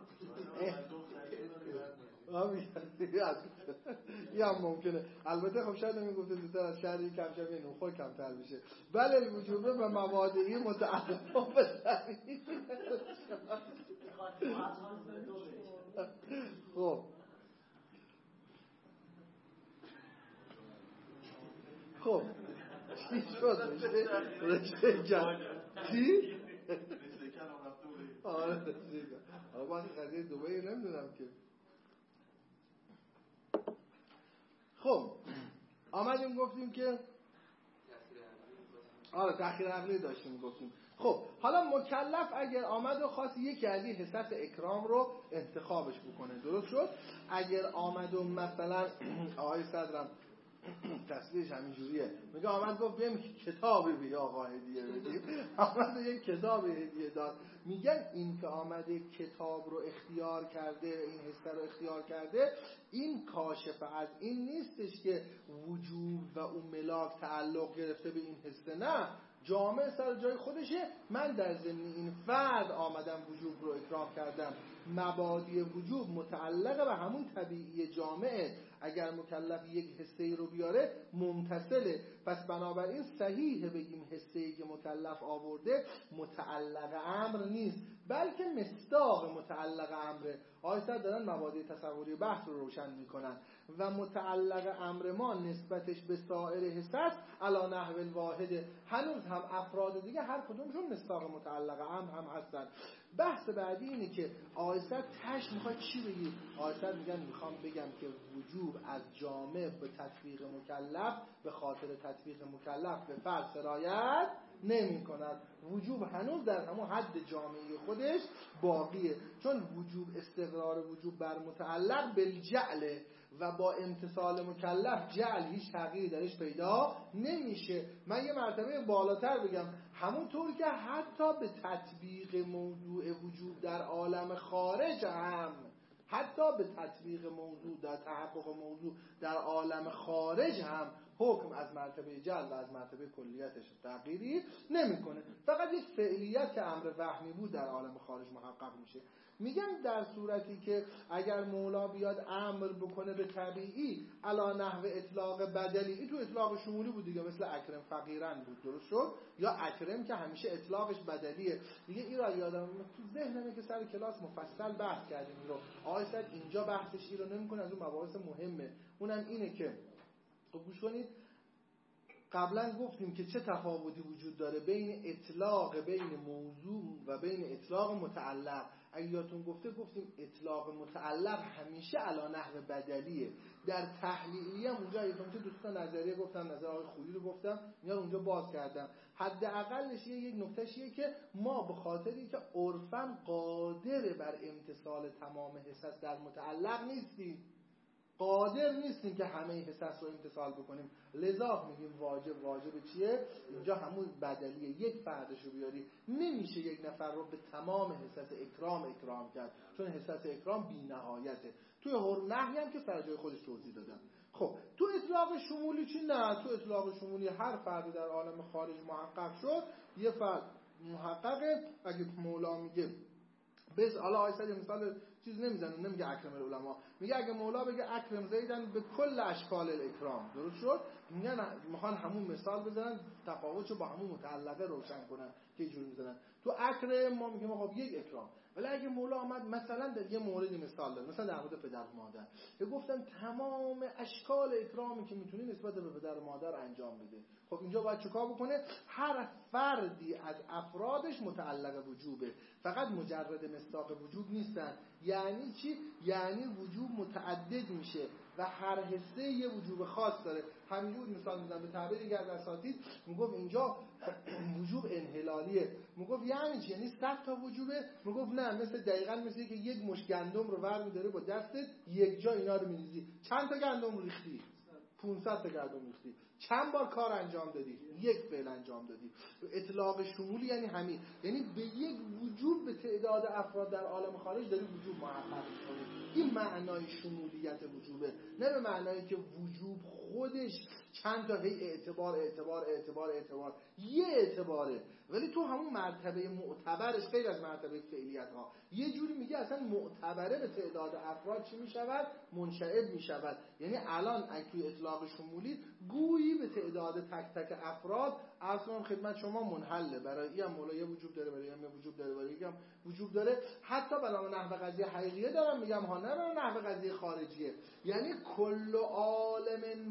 یا ممکنه، البته خب شاید نمی گفته زودتر از شهری کم شد یه نوخور کمتر بشه. بله الوجوبه و مبادعی متعلق به زمین. خب خب چی شد؟ رشته جمع چی؟ رشته کلام رفته بودی. آره رشته کلام. آره باید قضیه دوبایی نمیدونم که. خب آمدیم گفتیم که آره تأخیر عقلی داشتیم گفتیم. خب حالا مکلف اگر آمد و خواست یکی از این حصص اکرام رو انتخابش بکنه، درست شد؟ اگر آمد و مثلا آقای صدرم تصویرش همین جوریه، میگه آمد گفت بیم کتابی بی آقا هدیه بدیم، آمد و یک کتاب هدیه داد. میگن این که آمده کتاب رو اختیار کرده، این حصه رو اختیار کرده، این کاشف از این نیستش که وجوب و اون ملاک تعلق گرفته به این حصه، نه، جامعه سر جای خودشه. من در ضمن این فرد آمدم وجوب رو اکرام کردم. مبادی وجوب متعلق به همون طبیعی جامعه. اگر مکلف یک حصه رو بیاره ممتثله. پس بنابراین صحیحه بگیم حصه‌ای که مکلف آورده متعلق امر نیست، بلکه مصداق متعلق امره. آیسا دارن مبادی تصوری بحث رو روشن میکنن و متعلق امر ما نسبتش به سایر حصص علی نحو الواحد. هنوز هم افراد دیگه هر کدومشون مصداق متعلق امر هم هستن. بحث بعدی اینه که آیسا تش میخواد چی بگی؟ آیسا میگن میخوام بگم که وجوب از جامع به تطبیق مکلف به خاطر تطبیق مکلف به فرد سرایت نمی کند. وجوب هنوز در همون حد جامعی خودش باقیه، چون وجوب استقرار وجوب بر متعلق بالجعل و با امتصال مکلف جعل هیچ تغییری درش پیدا نمیشه. من یه مرتبه بالاتر بگم، همونطور که حتی به تطبیق موضوع وجوب در عالم خارج هم حتی به تطبیق موضوع در تحقق موضوع در عالم خارج هم حکم از مرتبه جل و از مرتبه کلیتش تغییری نمیکنه، فقط یک فعلیت که امر وهمی بود در عالم خارج محقق میشه. میگن در صورتی که اگر مولا بیاد امر بکنه به طبیعی علا نحو اطلاق بدلی، این تو اطلاق شمولی بود دیگه، مثل اکرم فقیرن بود، درست شد؟ یا اکرم که همیشه اطلاقش بدلیه دیگه. این را یادم تو ذهنمه که سر کلاس مفصل بحث کردیم این رو. آقای سعید اینجا بحثش این رو نمیکنه، از اون مباحث مهمه. اونم اینه که خب گوش کنید، قبلا گفتیم که چه تفاوتی وجود داره بین اطلاق بین موضوع و بین اطلاق متعلق. اگه یادتون گفته گفتیم اطلاق متعلق همیشه علی نحو بدلیه. در تحلیلیه هم اونجا یادتون که دوستان نظریه گفتم، نظر آقای خویی رو گفتم، اینا رو اونجا باز کردم. حداقلش یک نکتهشیه که ما به خاطری که عرفاً قادر بر امتصال تمام حصص در متعلق نیستیم، قادر نیستیم که همه حصص رو امتصال بکنیم، لذا میگیم واجب. واجب چیه؟ اینجا همون بدلیه، یک فردش رو بیاری. نمیشه یک نفر رو به تمام حصص اکرام اکرام کرد، چون حصص اکرام بی نهایته. توی حرم نهی هم که سر جای خودش توضیح دادم. خب تو اطلاق شمولی چی؟ نه، تو اطلاق شمولی هر فردی در عالم خارج محقق شد، یه فرد محققه. اگه مولا میگه بس، حالا آیسا یه مثال چیز نمیزنه، نمیگه اکرم العلماء، میگه اگه مولا بگه اکرم زیدن به کل اشکال الاکرام، درست شد؟ میگن میخوان همون مثال بزنن، تفاوتشو با همون متعلقه روشن کنن که اینجوری میزنن. تو اکرم ما میگیم خب یک اکرام، ولی اگه مولا آمد مثلا در یه موردی مثال داد، مثلا در مورد پدر و مادر، که گفتن تمام اشکال اکرامی که میتونی نسبت به پدر و مادر انجام بده، خب اینجا باید چیکار بکنه؟ هر فردی از افرادش متعلق وجوبه، فقط مجرد مصداق وجوب نیستن. یعنی چی؟ یعنی وجوب متعدد میشه و هر حصه یه وجوب خاص داره. همینجور مثال میزنم به تعبیر دیگر از اساتید، میگفت اینجا وجوب انحلالیه. میگفت یعنی چی؟ یعنی صد تا وجوبه؟ میگفت نه، مثل دقیقاً مثل که یک مش گندم رو برمی‌داری با دستت یک جا اینا رو می‌ریزی. چند تا گندم ریختی؟ پانصد تا گندم ریختی. چند بار کار انجام دادی؟ یک فعل انجام دادی. اطلاق شمولی یعنی همین، یعنی به یک وجوب به تعداد افراد در عالم خارج داری وجوب محقق می‌کنی. این معنای شمولیت وجوبه، نه به معنایی که وجوب خودش چند تا هی اعتبار اعتبار اعتبار اعتبار یه اعتباره، ولی تو همون مرتبه معتبرش غیر از مرتبه فعلیت ها یه جوری میگه اصلا معتبره به تعداد افراد چی میشود؟ منشعب میشود. یعنی الان توی اطلاق شمولی گویی به تعداد تک تک افراد اصلا خدمت شما منحله. برای این هم مولا یه وجوب داره، برای این هم وجوب داره، برای این هم وجوب داره. حتی برای نحو قضیه حقیقیه دارم میگم ها، نه برای نحو قضیه خارجیه. یعنی کل عالم و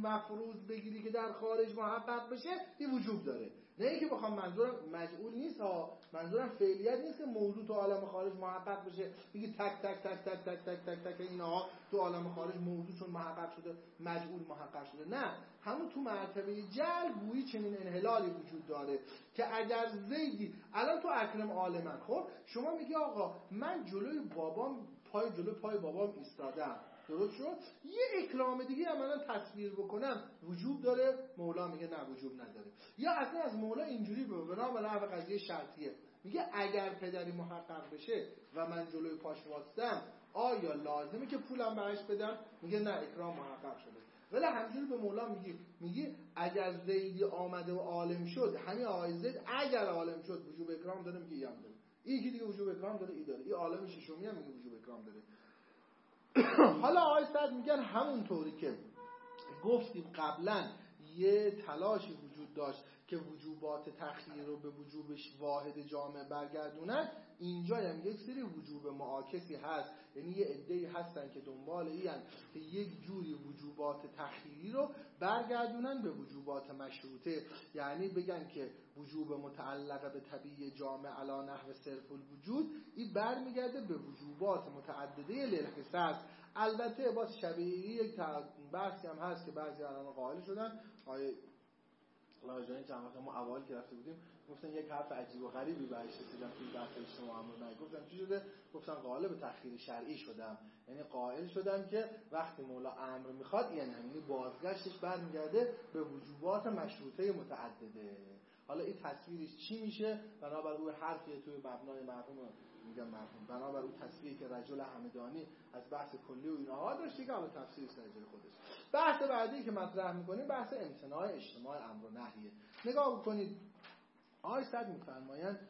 مفروض بگیری که در خارج محقق بشه این وجوب داره. نه اینکه بخوام منظورم مجعول نیست ها، منظورم فعلیت نیست که موضوع تو عالم خارج محقق بشه میگی تک تک تک تک تک تک تک تک اینها تو عالم خارج موضوع چون محقق شده مجعول محقق شده. نه، همون تو مرتبه جل گویی چنین انحلالی وجود داره که اگر زیدی الان تو اکرم عالمن، خب شما میگی آقا من جلوی بابام پای جلوی پای بابام ایستادم، درست شد؟ یه اکرام دیگه هم من تصویر بکنم وجوب داره؟ مولا میگه نه وجوب نداره. یا اصلا از مولا اینجوری به بنا به نحو قضیه شرطیه میگه اگر پدری محقق بشه و من جلوی پاش واسطم آیا لازمه که پولم بهش بدم؟ میگه نه، اکرام محقق شده. ولی همجوری به مولا میگی میگی اگر زیدی آمده و عالم شد، همین آقای زید اگر عالم شد وجوب اکرام داره؟ میگه یم داره. این که دیگه وجوب اکرام داره، ای داره. این عالم ششمی هم میگه وجوب اکرام داره. حالا آقای سعد میگن همونطوری که گفتیم قبلا یه تلاشی وجود داشت که وجوبات تخییر رو به وجوبش واحد جامع برگردونن، اینجا هم یک سری وجوب معاکسی هست، یعنی یه عده‌ای هستن که دنبال این که یک جوری وجوبات تخییری رو برگردونن به وجوبات مشروطه، یعنی بگن که وجوب متعلق به طبیعی جامع علی نحو صرف الوجود این برمیگرده به وجوبات متعدده للخصاص. البته باز شبیه یک بحثی هم هست که بعضی الان قائل شدن. آیه لاجانی چند وقت ما اول که رفته بودیم گفتن یک حرف عجیب و غریبی بهش رسیدم توی بحث اجتماع امر نهی. گفتم چی شده؟ گفتن قائل به تخییر شرعی شدم، یعنی قائل شدم که وقتی مولا امر میخواد یعنی همین بازگشتش برمیگرده به وجوبات مشروطه متعدده. حالا این تصویرش چی میشه؟ بنابر اون حرفی توی مبنای مرحوم میگم مرحوم بنابر اون تصویری که رجل همدانی از بحث کلی و اینها داشتی که الان تفسیرش در جای خودش. بحث بعدی که مطرح میکنیم بحث امتناع اجتماع امر و نهیه. نگاه بکنید آقای سعد میفرمایند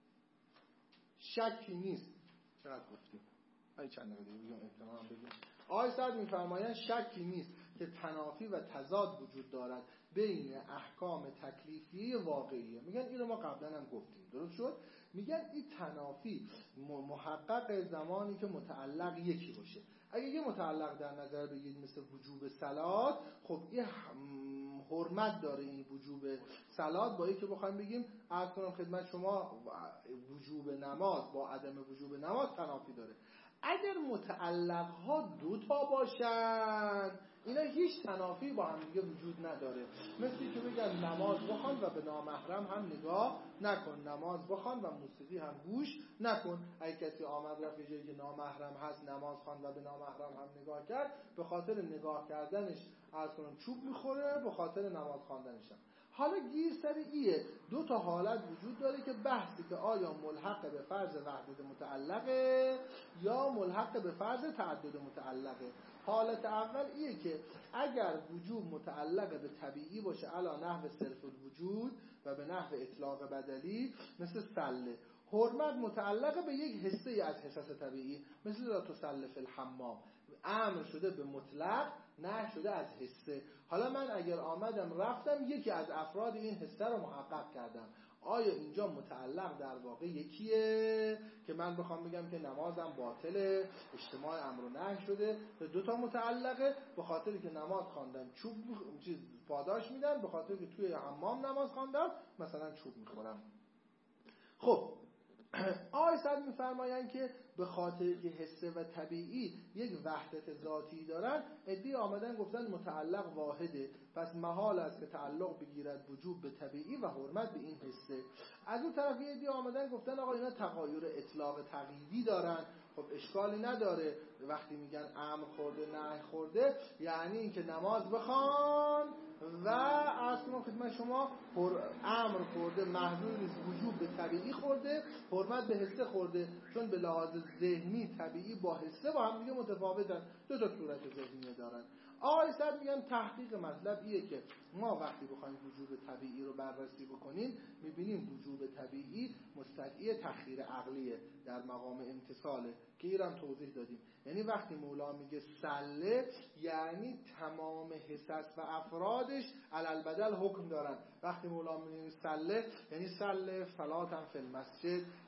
شکی نیست، چقدر گفتیم ای چند دقیقه دیگه بگم امتناع هم بگیم. آقای سعد میفرمایند شکی نیست که تنافی و تضاد وجود دارد بین احکام تکلیفی واقعیه. میگن اینو ما قبلا هم گفتیم، درست شد؟ میگن این تنافی محقق زمانی که متعلق یکی باشه. اگه یه متعلق در نظر بگیرید مثل وجوب صلات، خب این حرمت داره این وجوب صلات با اینکه بخوایم بگیم عرض کنم خدمت شما وجوب نماز با عدم وجوب نماز تنافی داره. اگر متعلق ها دو تا باشن اینا هیچ تنافی با هم دیگه وجود نداره. مثلی که بگن نماز بخوان و به نامحرم هم نگاه نکن، نماز بخوان و موسیقی هم گوش نکن. اگه کسی آمد رفت یه جایی که نامحرم هست نماز خوان و به نامحرم هم نگاه کرد، به خاطر نگاه کردنش عرض کنم چوب میخوره، به خاطر نماز خواندنش هم. حالا گیر سر ایه دو تا حالت وجود داره که بحثی که آیا ملحق به فرض وحدت متعلقه یا ملحق به فرض تعدد متعلقه. حالت اول ایه که اگر وجود متعلق به طبیعی باشه علی نحو صرف الوجود و به نحو اطلاق بدلی مثل سله، حرمت متعلق به یک حصه از حصص طبیعی مثل لا تسل فی الحمام، امر شده به مطلق نه شده از حصه. حالا من اگر آمدم رفتم یکی از افراد این حصه رو محقق کردم، آیا اینجا متعلق در واقع یکیه که من بخوام بگم که نمازم باطله، اجتماع امر و نهی شده؟ دو تا متعلقه، به خاطری که نماز خواندم چوب چیز پاداش میدن، به خاطری که توی حمام نماز خواندم مثلا چوب میخورم. خب آقای سعد میفرمایند که به خاطر که حسه و طبیعی یک وحدت ذاتی دارن، عده‌ای آمدن گفتن متعلق واحده، پس محال است که تعلق بگیرد وجوب به طبیعی و حرمت به این حسه. از اون طرف عده‌ای آمدن گفتن آقا اینا تغایر اطلاق تقییدی دارن، خب اشکالی نداره. وقتی میگن امر خورده نهی خورده یعنی اینکه نماز بخوان و اصلا خدمت شما امر خورده محضور نیست، وجوب به طبیعی خورده، حرمت به حسه خورده، چون به لحاظ ذهنی طبیعی با حسه با هم دیگه متفاوتن، دو تا صورت ذهنی دارن. آقای سعد میگن تحقیق مطلب ایه که ما وقتی بخوایم وجوب طبیعی رو بررسی بکنیم میبینیم وجوب طبیعی مستدعی تخییر عقلیه در مقام امتصاله که ایرم توضیح دادیم. یعنی وقتی مولا میگه سله یعنی تمام حصص و افرادش علل بدل حکم دارن. وقتی مولا میگه سله یعنی سله صلاتن فی المسجد،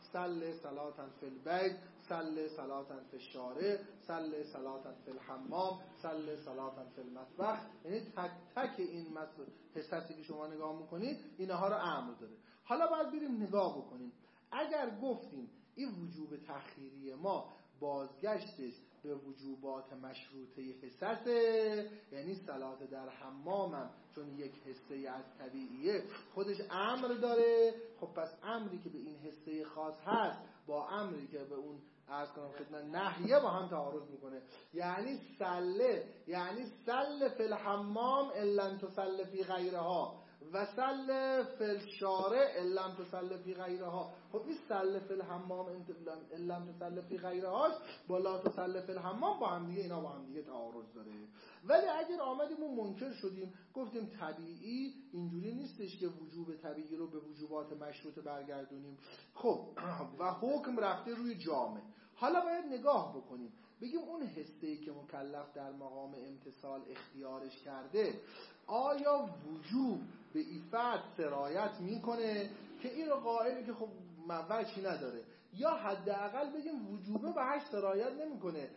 صل صلاة فی البیت، صل صلاة فی الشارع، صل صلاة فی الحمام، صل صلاة فی المطبخ. یعنی تک تک این حساسی که شما نگاه میکنید اینها رو امر داره. حالا باید بریم نگاه بکنیم. اگر گفتیم این وجوب تأخیری ما بازگشتش به وجوبات مشروطه حسسه، یعنی صلات در حمامم چون یک حسه از طبیعیه خودش امر داره، خب پس امری که به این حسه خاص هست با امری که به اون عرض کنم خدمت نهیه با هم تعارض میکنه. یعنی سله، یعنی سل فی الحمام الا تصل فی غیرها و سل فی الشارع الا تصل فی غیرها. خب این سل فی الحمام الا تصل فی غیرهاش با لا تصل فی الحمام با هم دیگه اینا با هم دیگه تعارض داره. ولی اگر آمدیم و منکر شدیم گفتیم طبیعی اینجوری نیستش که وجوب طبیعی رو به وجوبات مشروط برگردونیم، خب و حکم رفته روی جامع. حالا باید نگاه بکنیم بگیم اون حسه‌ای که مکلف در مقام امتثال اختیارش کرده آیا وجوب به ایفت سرایت میکنه که این رو قائله که خب وجهی نداره، یا حداقل بگیم وجوبه بهش سرایت نمیکنه،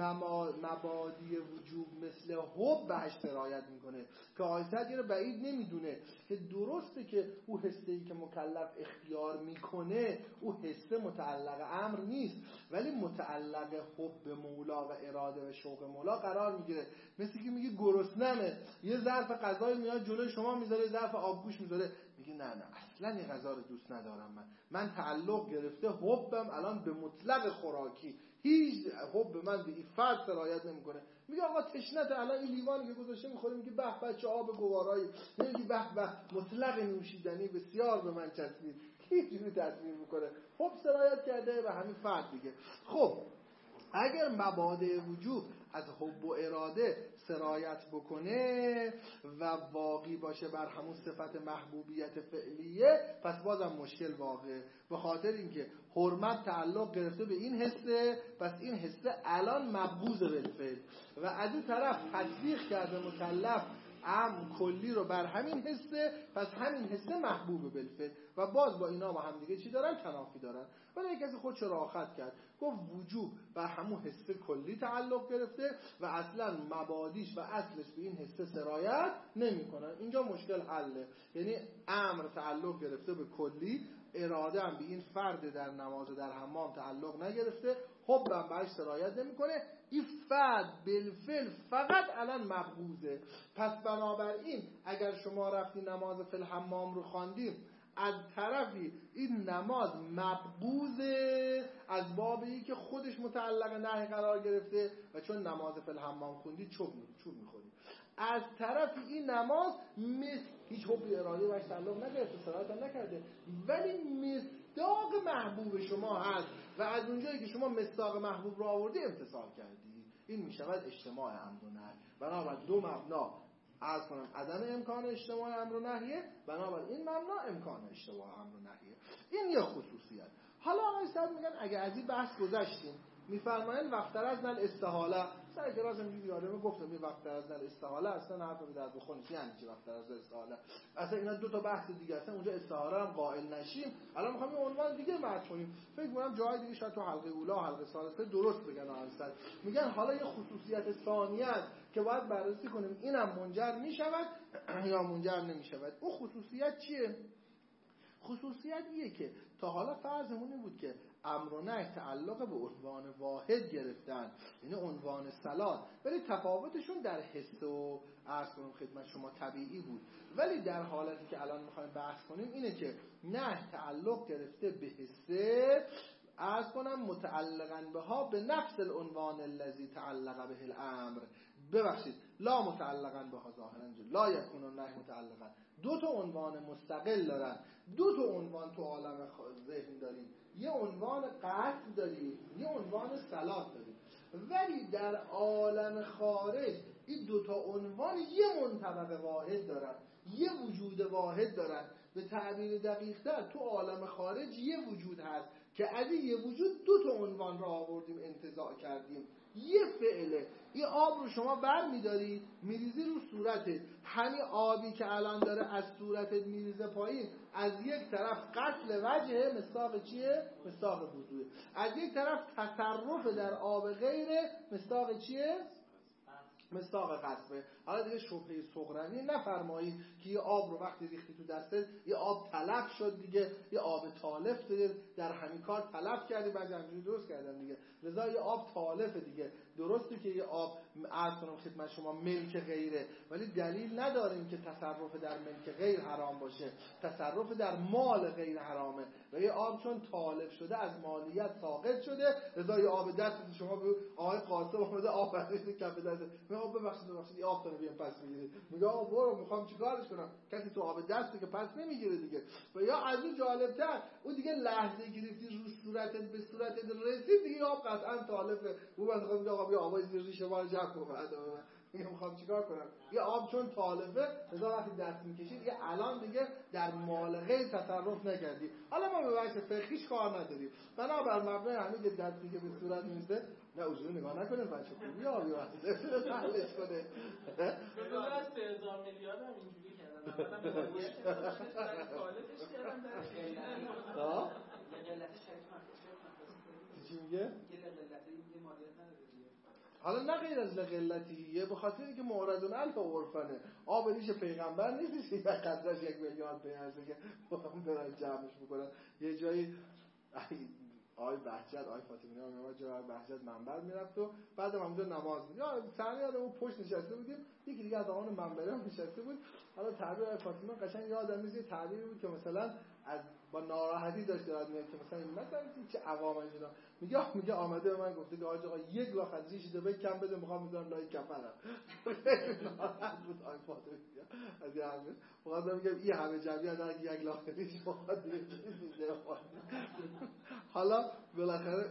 مبادی وجوب مثل حب بهش سرایت میکنه که آیت یه رو بعید نمیدونه که درسته که او حسه‌ای که مکلف اختیار میکنه او حسه متعلق امر نیست ولی متعلق حب مولا و اراده و شوق مولا قرار میگیره. مثل که میگه گرسنمه، یه ظرف غذای میاد جلوی شما میذاره، ظرف آبگوش میذاره، میگه نه نه اصلا این غذا رو دوست ندارم، من من تعلق گرفته حبم الان به مطلق خوراکی، هیچ حب من به این فرد سرایت نمیکنه. میگه آقا تشنت الان این لیوانی که گذاشته میخوره، میگه به به چه آب گوارایی، میگه به به مطلق نوشیدنی بسیار به من چسبید، هیچ جوری تصویر میکنه حب سرایت کرده به همین فرد دیگه. خب اگر مبادئ وجوب از حب و اراده سرایت بکنه و واقعی باشه بر همون صفت محبوبیت فعلیه، پس بازم مشکل واقعه، به خاطر اینکه حرمت تعلق گرفته به این حسه، پس این حسه الان مبغوض بالفعل و از این طرف تطبیق کرده مکلف عام کلی رو بر همین حسه، پس همین حسه محبوب بالفعل و باز با اینا با هم دیگه چی دارن؟ تنافی دارن. ولی کسی خودش رو راحت کرد گفت وجوب بر همون حسه کلی تعلق گرفته و اصلا مبادیش و اصلش به این حسه سرایت نمیکنن. اینجا مشکل حله، یعنی امر تعلق گرفته به کلی، اراده هم به این فرد در نماز در حمام تعلق نگرفته، حب هم بهش سرایت نمیکنه، این فرد بالفعل فقط الان مبغوضه. پس بنابراین اگر شما رفتی نماز فی الحمام رو خواندیم از طرفی این نماز مبغوضه از بابی که خودش متعلق نهی قرار گرفته و چون نماز فی الحمام خوندی چوب چوب میخوری، از طرفی این نماز مثل هیچ حبی اراده بهش تعلق نگرفته سرایت نکرده ولی مصداق محبوب شما هست و از اونجایی که شما مصداق محبوب رو آوردی امتثال کردی. این میشود اجتماع امر و نهی. بنابراین دو مبنا عرض کنم عدم امکان اجتماع امر و نهیه، بنابراین این مبنا امکان اجتماع امر و نهیه. این یه خصوصیت. حالا آقای صاحب میگن اگه از این بحث گذشتیم میفرمایند وقتر از نل استحاله، سر کلاس هم دیگه آدم گفتم این وقتر از نل استحاله اصلا حرف به درد بخور نیست. یعنی چی وقتر از نل استحاله؟ اصلا اینا دو تا بحث دیگه، اصلا اونجا استحاله هم قائل نشیم. الان میخوام یه عنوان دیگه مطرح کنیم، فکر می‌کنم جای دیگه شاید تو حلقه اولی و حلقه ثالثه درست بگن اصلا. میگن حالا یه خصوصیت ثانیه است که باید بررسی کنیم اینم منجر میشود یا منجر نمیشود. اون خصوصیت چیه؟ خصوصیت ایه که تا حالا فرضمون این بود که امر و نهی تعلق به عنوان واحد گرفتن، یعنی عنوان صلات، ولی تفاوتشون در حس و عرض کنم خدمت شما طبیعی بود. ولی در حالتی که الان میخوایم بحث کنیم اینه که نهی تعلق گرفته به حسه، عرض کنم متعلقاً بها به نفس العنوان الذی تعلق به الامر، ببخشید لا متعلقاً بها ظاهراً لا یکون النهی متعلقاً، دو تا عنوان مستقل دارن. دو تا عنوان تو عالم ذهن داریم، یه عنوان قطع داریم، یه عنوان صلات داریم، ولی در عالم خارج این دو تا عنوان یه منطبق واحد دارن، یه وجود واحد دارن. به تعبیر دقیق‌تر تو عالم خارج یه وجود هست که از این یه وجود دو تا عنوان را آوردیم انتزاع کردیم، یه فعله. این آب رو شما بر میداری میریزی رو صورتت، همین آبی که الان داره از صورتت میریزه پایین، از یک طرف قتل وجهه، مصداق چیه؟ مصداق وضوئه. از یک طرف تصرف در آب غیره، مصداق چیه؟ مصداق قصبه. حالا دیگه شبهه صغروی نفرمایید که یه آب رو وقتی ریختی تو دستت یه آب تلف شد دیگه، یه آب تالف دیگه در همین کار تلف کردی بعد همینجوری درست کردن دیگه، لذا یه آب تالف دیگه. درسته که یه آب عرض کنم خدمت شما ملک غیره، ولی دلیل نداریم که تصرف در ملک غیر حرام باشه، تصرف در مال غیر حرامه. و یه آب چون تالف شده از مالیت ساقط شده، لذا یه آب دست شما به آقای قاسم اومده آب بریزه کف دست، میگه آب ببخشید ببخشید این آب رو بیام پس بگیرید، میگه آقا برو میخوام چیکارش کنم، کسی تو آب دستی که پس نمیگیره دیگه. و یا از این جالب‌تر اون دیگه لحظه گرفتی رو صورتت به صورتت رسید دیگه آب قطعا تالفه، اون بعد میگه آقا بیا آب زیر ریش ما جمع کن، بعد میگه میخوام چیکار کنم، یه آب چون تالفه لذا وقتی دست میکشید دیگه الان دیگه در مال غیر تصرف نکردی. حالا ما به بحث فقهیش کار نداریم، بنابر مبنای همین که دستی که به صورت میرسه نه اصولی نگاه نکنه بچه خوبی آبی واسه حلش کنه. مثلا از سه هزار میلیارد هم اینجوری کردن، اولا مالیت داشتن تالفش کردن در ها علت شریف چی میگه؟ یه علت این مالیت نداره. حالا نه غیر از لقلتیه، به خاطر اینکه معرضون الف عرفانه، آب ریش پیغمبر نیست که قدرش یک میلیارد پیرسه که برن جمعش بکنن. یه جایی آی بهجت آی فاطمی ها میامد جای بهجت منبر میرفت و بعد هم اونجا نماز بود، یا سرنی آدم اون پشت نشسته بودیم، یکی دیگه از آقان منبره هم نشسته بود. حالا تعبیر آی فاطمی ها قشنگ یادم نیست، یه تعبیری بود که مثلا از با ناراحتی داشت یاد میاد که مثلا مثلا چه عوام اینا میگه میگه آمده به من گفته که آقا یک لاخ از ریش دو کم بده میخوام میذارم لای کفنم. ناراحت بود آی فاطمی از یه همه واقعا میگم این همه جمعیت در یک لاخ ریش واقعا دیگه چیزی نمیخواد. حالا بالاخره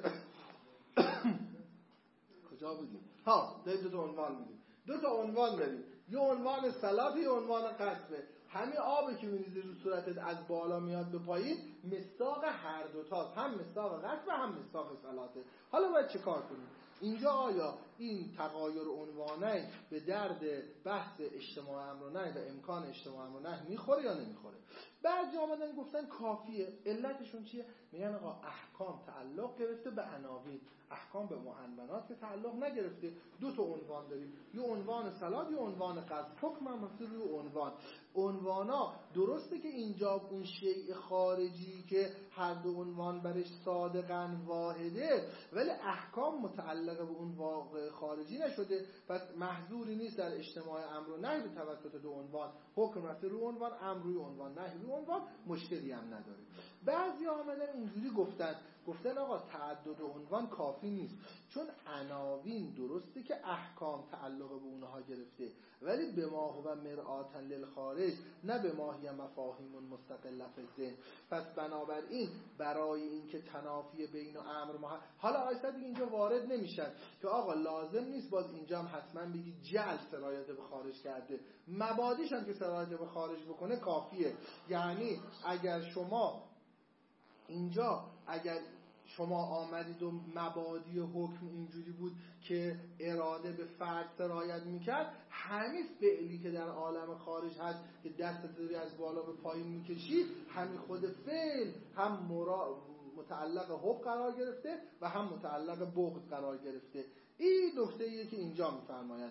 کجا بودیم؟ ها دو تا عنوان میدیم، دو تا عنوان داریم، یه عنوان صلات، یه عنوان قصبه. همین آبی که میریزی رو صورتت از بالا میاد به پایین مصداق هر دو تاست، هم مصداق قصبه هم مصداق صلاته. حالا باید چه کار کنیم؟ اینجا آیا این تغایر عنوانین به درد بحث اجتماع امر و نهی و امکان اجتماع امر و نهی میخوره یا نمیخوره؟ بعضی آمدن گفتن کافیه. علتشون چیه؟ میگن آقا احکام تعلق گرفته به عناوین، احکام به معنونات که تعلق نگرفته. دو تا عنوان داریم، یه عنوان صلات یه عنوان قصد. حکم هم مفصول روی عنوان. عنوانا درسته که اینجا اون شیء خارجی که هر دو عنوان برش صادقاً واحده، ولی احکام متعلق به اون واقع خارجی نشده، پس محظوری نیست در اجتماع امر و نهی به توسط دو عنوان. حکم رفته روی عنوان، امر روی عنوان، نهی روی عنوان، مشکلی هم نداره. بعضی آمدن اینجوری گفتن گفتن آقا تعدد عنوان کافی نیست، چون عناوین درسته که احکام تعلق به اونها گرفته، ولی به ما هو مرآتا للخارج، نه به ما هی مفاهیم مستقله فی الذهن. پس بنابراین برای اینکه تنافی بین و امر ما، حالا آیسا دیگه اینجا وارد نمیشن که آقا لازم نیست باز اینجا هم حتما بگی جعل سرایت به خارج کرده، مبادیش هم که سرایت به خارج بکنه کافیه. یعنی اگر شما اینجا اگر شما آمدید و مبادی حکم اینجوری بود که اراده به فرد سرایت میکرد، همین فعلی که در عالم خارج هست که دست داری از بالا به پایین میکشی، همین خود فعل هم مرا متعلق حب قرار گرفته و هم متعلق بغض قرار گرفته. این نکته ایه که اینجا میفرمایند.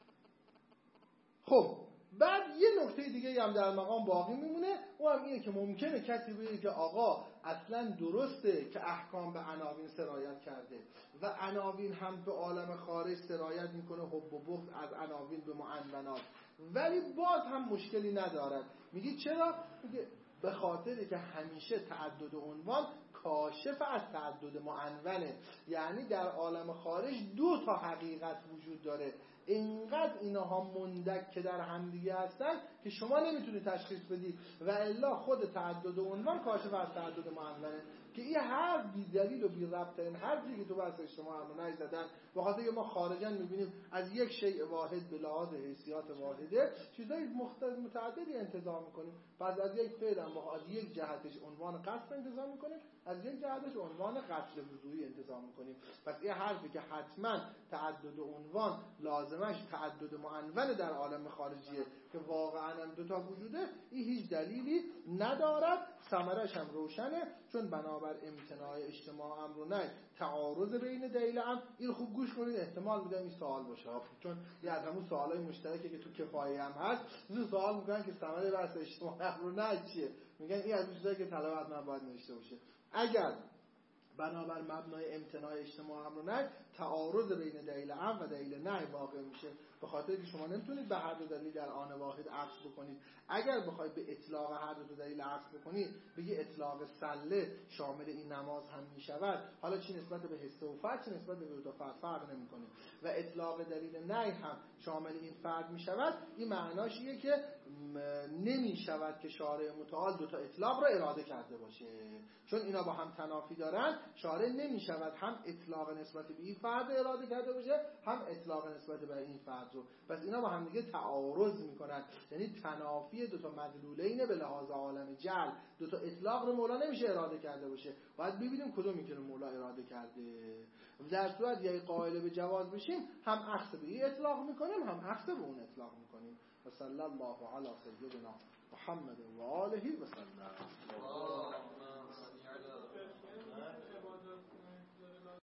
خب بعد یه نکته دیگه هم در مقام باقی میمونه، اون هم اینه که ممکنه کسی بگه که آقا اصلا درسته که احکام به عناوین سرایت کرده و عناوین هم به عالم خارج سرایت میکنه، حب و بغض از عناوین به معنونات، ولی باز هم مشکلی ندارد. میگی چرا؟ میگه به خاطری که همیشه تعدد عنوان کاشف از تعدد معنونه، یعنی در عالم خارج دو تا حقیقت وجود داره، اینقدر اینها مندک که در همدیگه هستن که شما نمیتونی تشخیص بدی، و الا خود تعدد عنوان کاشف از تعدد معنونه. که این حرف بی دلیل و بی ربط این حرفی که تو بحث اجتماع امر و نهی زدن، به خاطر که ما خارجا میبینیم از یک شیء واحد به لحاظ حیثیات واحده چیزای مختلف متعددی انتزاع میکنیم. پس از یک فعل هم از یک جهتش عنوان قصد انتزاع میکنیم، از یک جهتش عنوان قتل وضوعی انتزاع میکنیم. پس این حرفی که حتما تعدد عنوان لازمش تعدد معنون در عالم خارجیه که واقعا هم دوتا وجوده، این هیچ دلیلی ندارد. ثمرش هم روشنه، چون بنابر امتناع اجتماع امر و نهی تعارض بین دلیل امر. این خوب گوش کنید، احتمال میدم این سوال باشه، چون یه از همون سوالای مشترکی که تو کفایه هم هست. این سوال میکنن که ثمره بحث اجتماع امر و نهی چیه؟ میگن این از اون چیزایی که طلب حتما باید نوشته باشه. اگر بنابر مبنای امتناع اجتماع امر و نهی تعارض بین دلیل امر و دلیل نهی واقع میشه، به خاطر که شما نمیتونید به هر دو دلیل در آن واحد عکس بکنید. اگر بخواید به اطلاق هر دو دلیل عکس بکنید، بگی اطلاق سله شامل این نماز هم میشود، حالا چی نسبت به حصه و فرد، چی نسبت به دو تا فرد فرق نمیکنه، و اطلاق دلیل نهی هم شامل این فرد میشود، این معناش اینه که نمیشود که شارع متعال دو تا اطلاق را اراده کرده باشه، چون اینا با هم تنافی دارن. شارع نمیشود هم اطلاق نسبت به این فرد اراده کرده باشه، هم اطلاق نسبت به این فرد رو. پس اینا با هم دیگه تعارض میکنن، یعنی تنافی دو تا مدلولین به لحاظ عالم جل. دو تا اطلاق رو مولا نمیشه اراده کرده باشه، باید ببینیم کدومی که مولا اراده کرده. در صورت یا قائل به جواز بشیم، هم عکس به این اطلاق میکنیم، هم عکس به اون اطلاق میکنیم. و صلی الله علی سیدنا محمد و آله و سلم.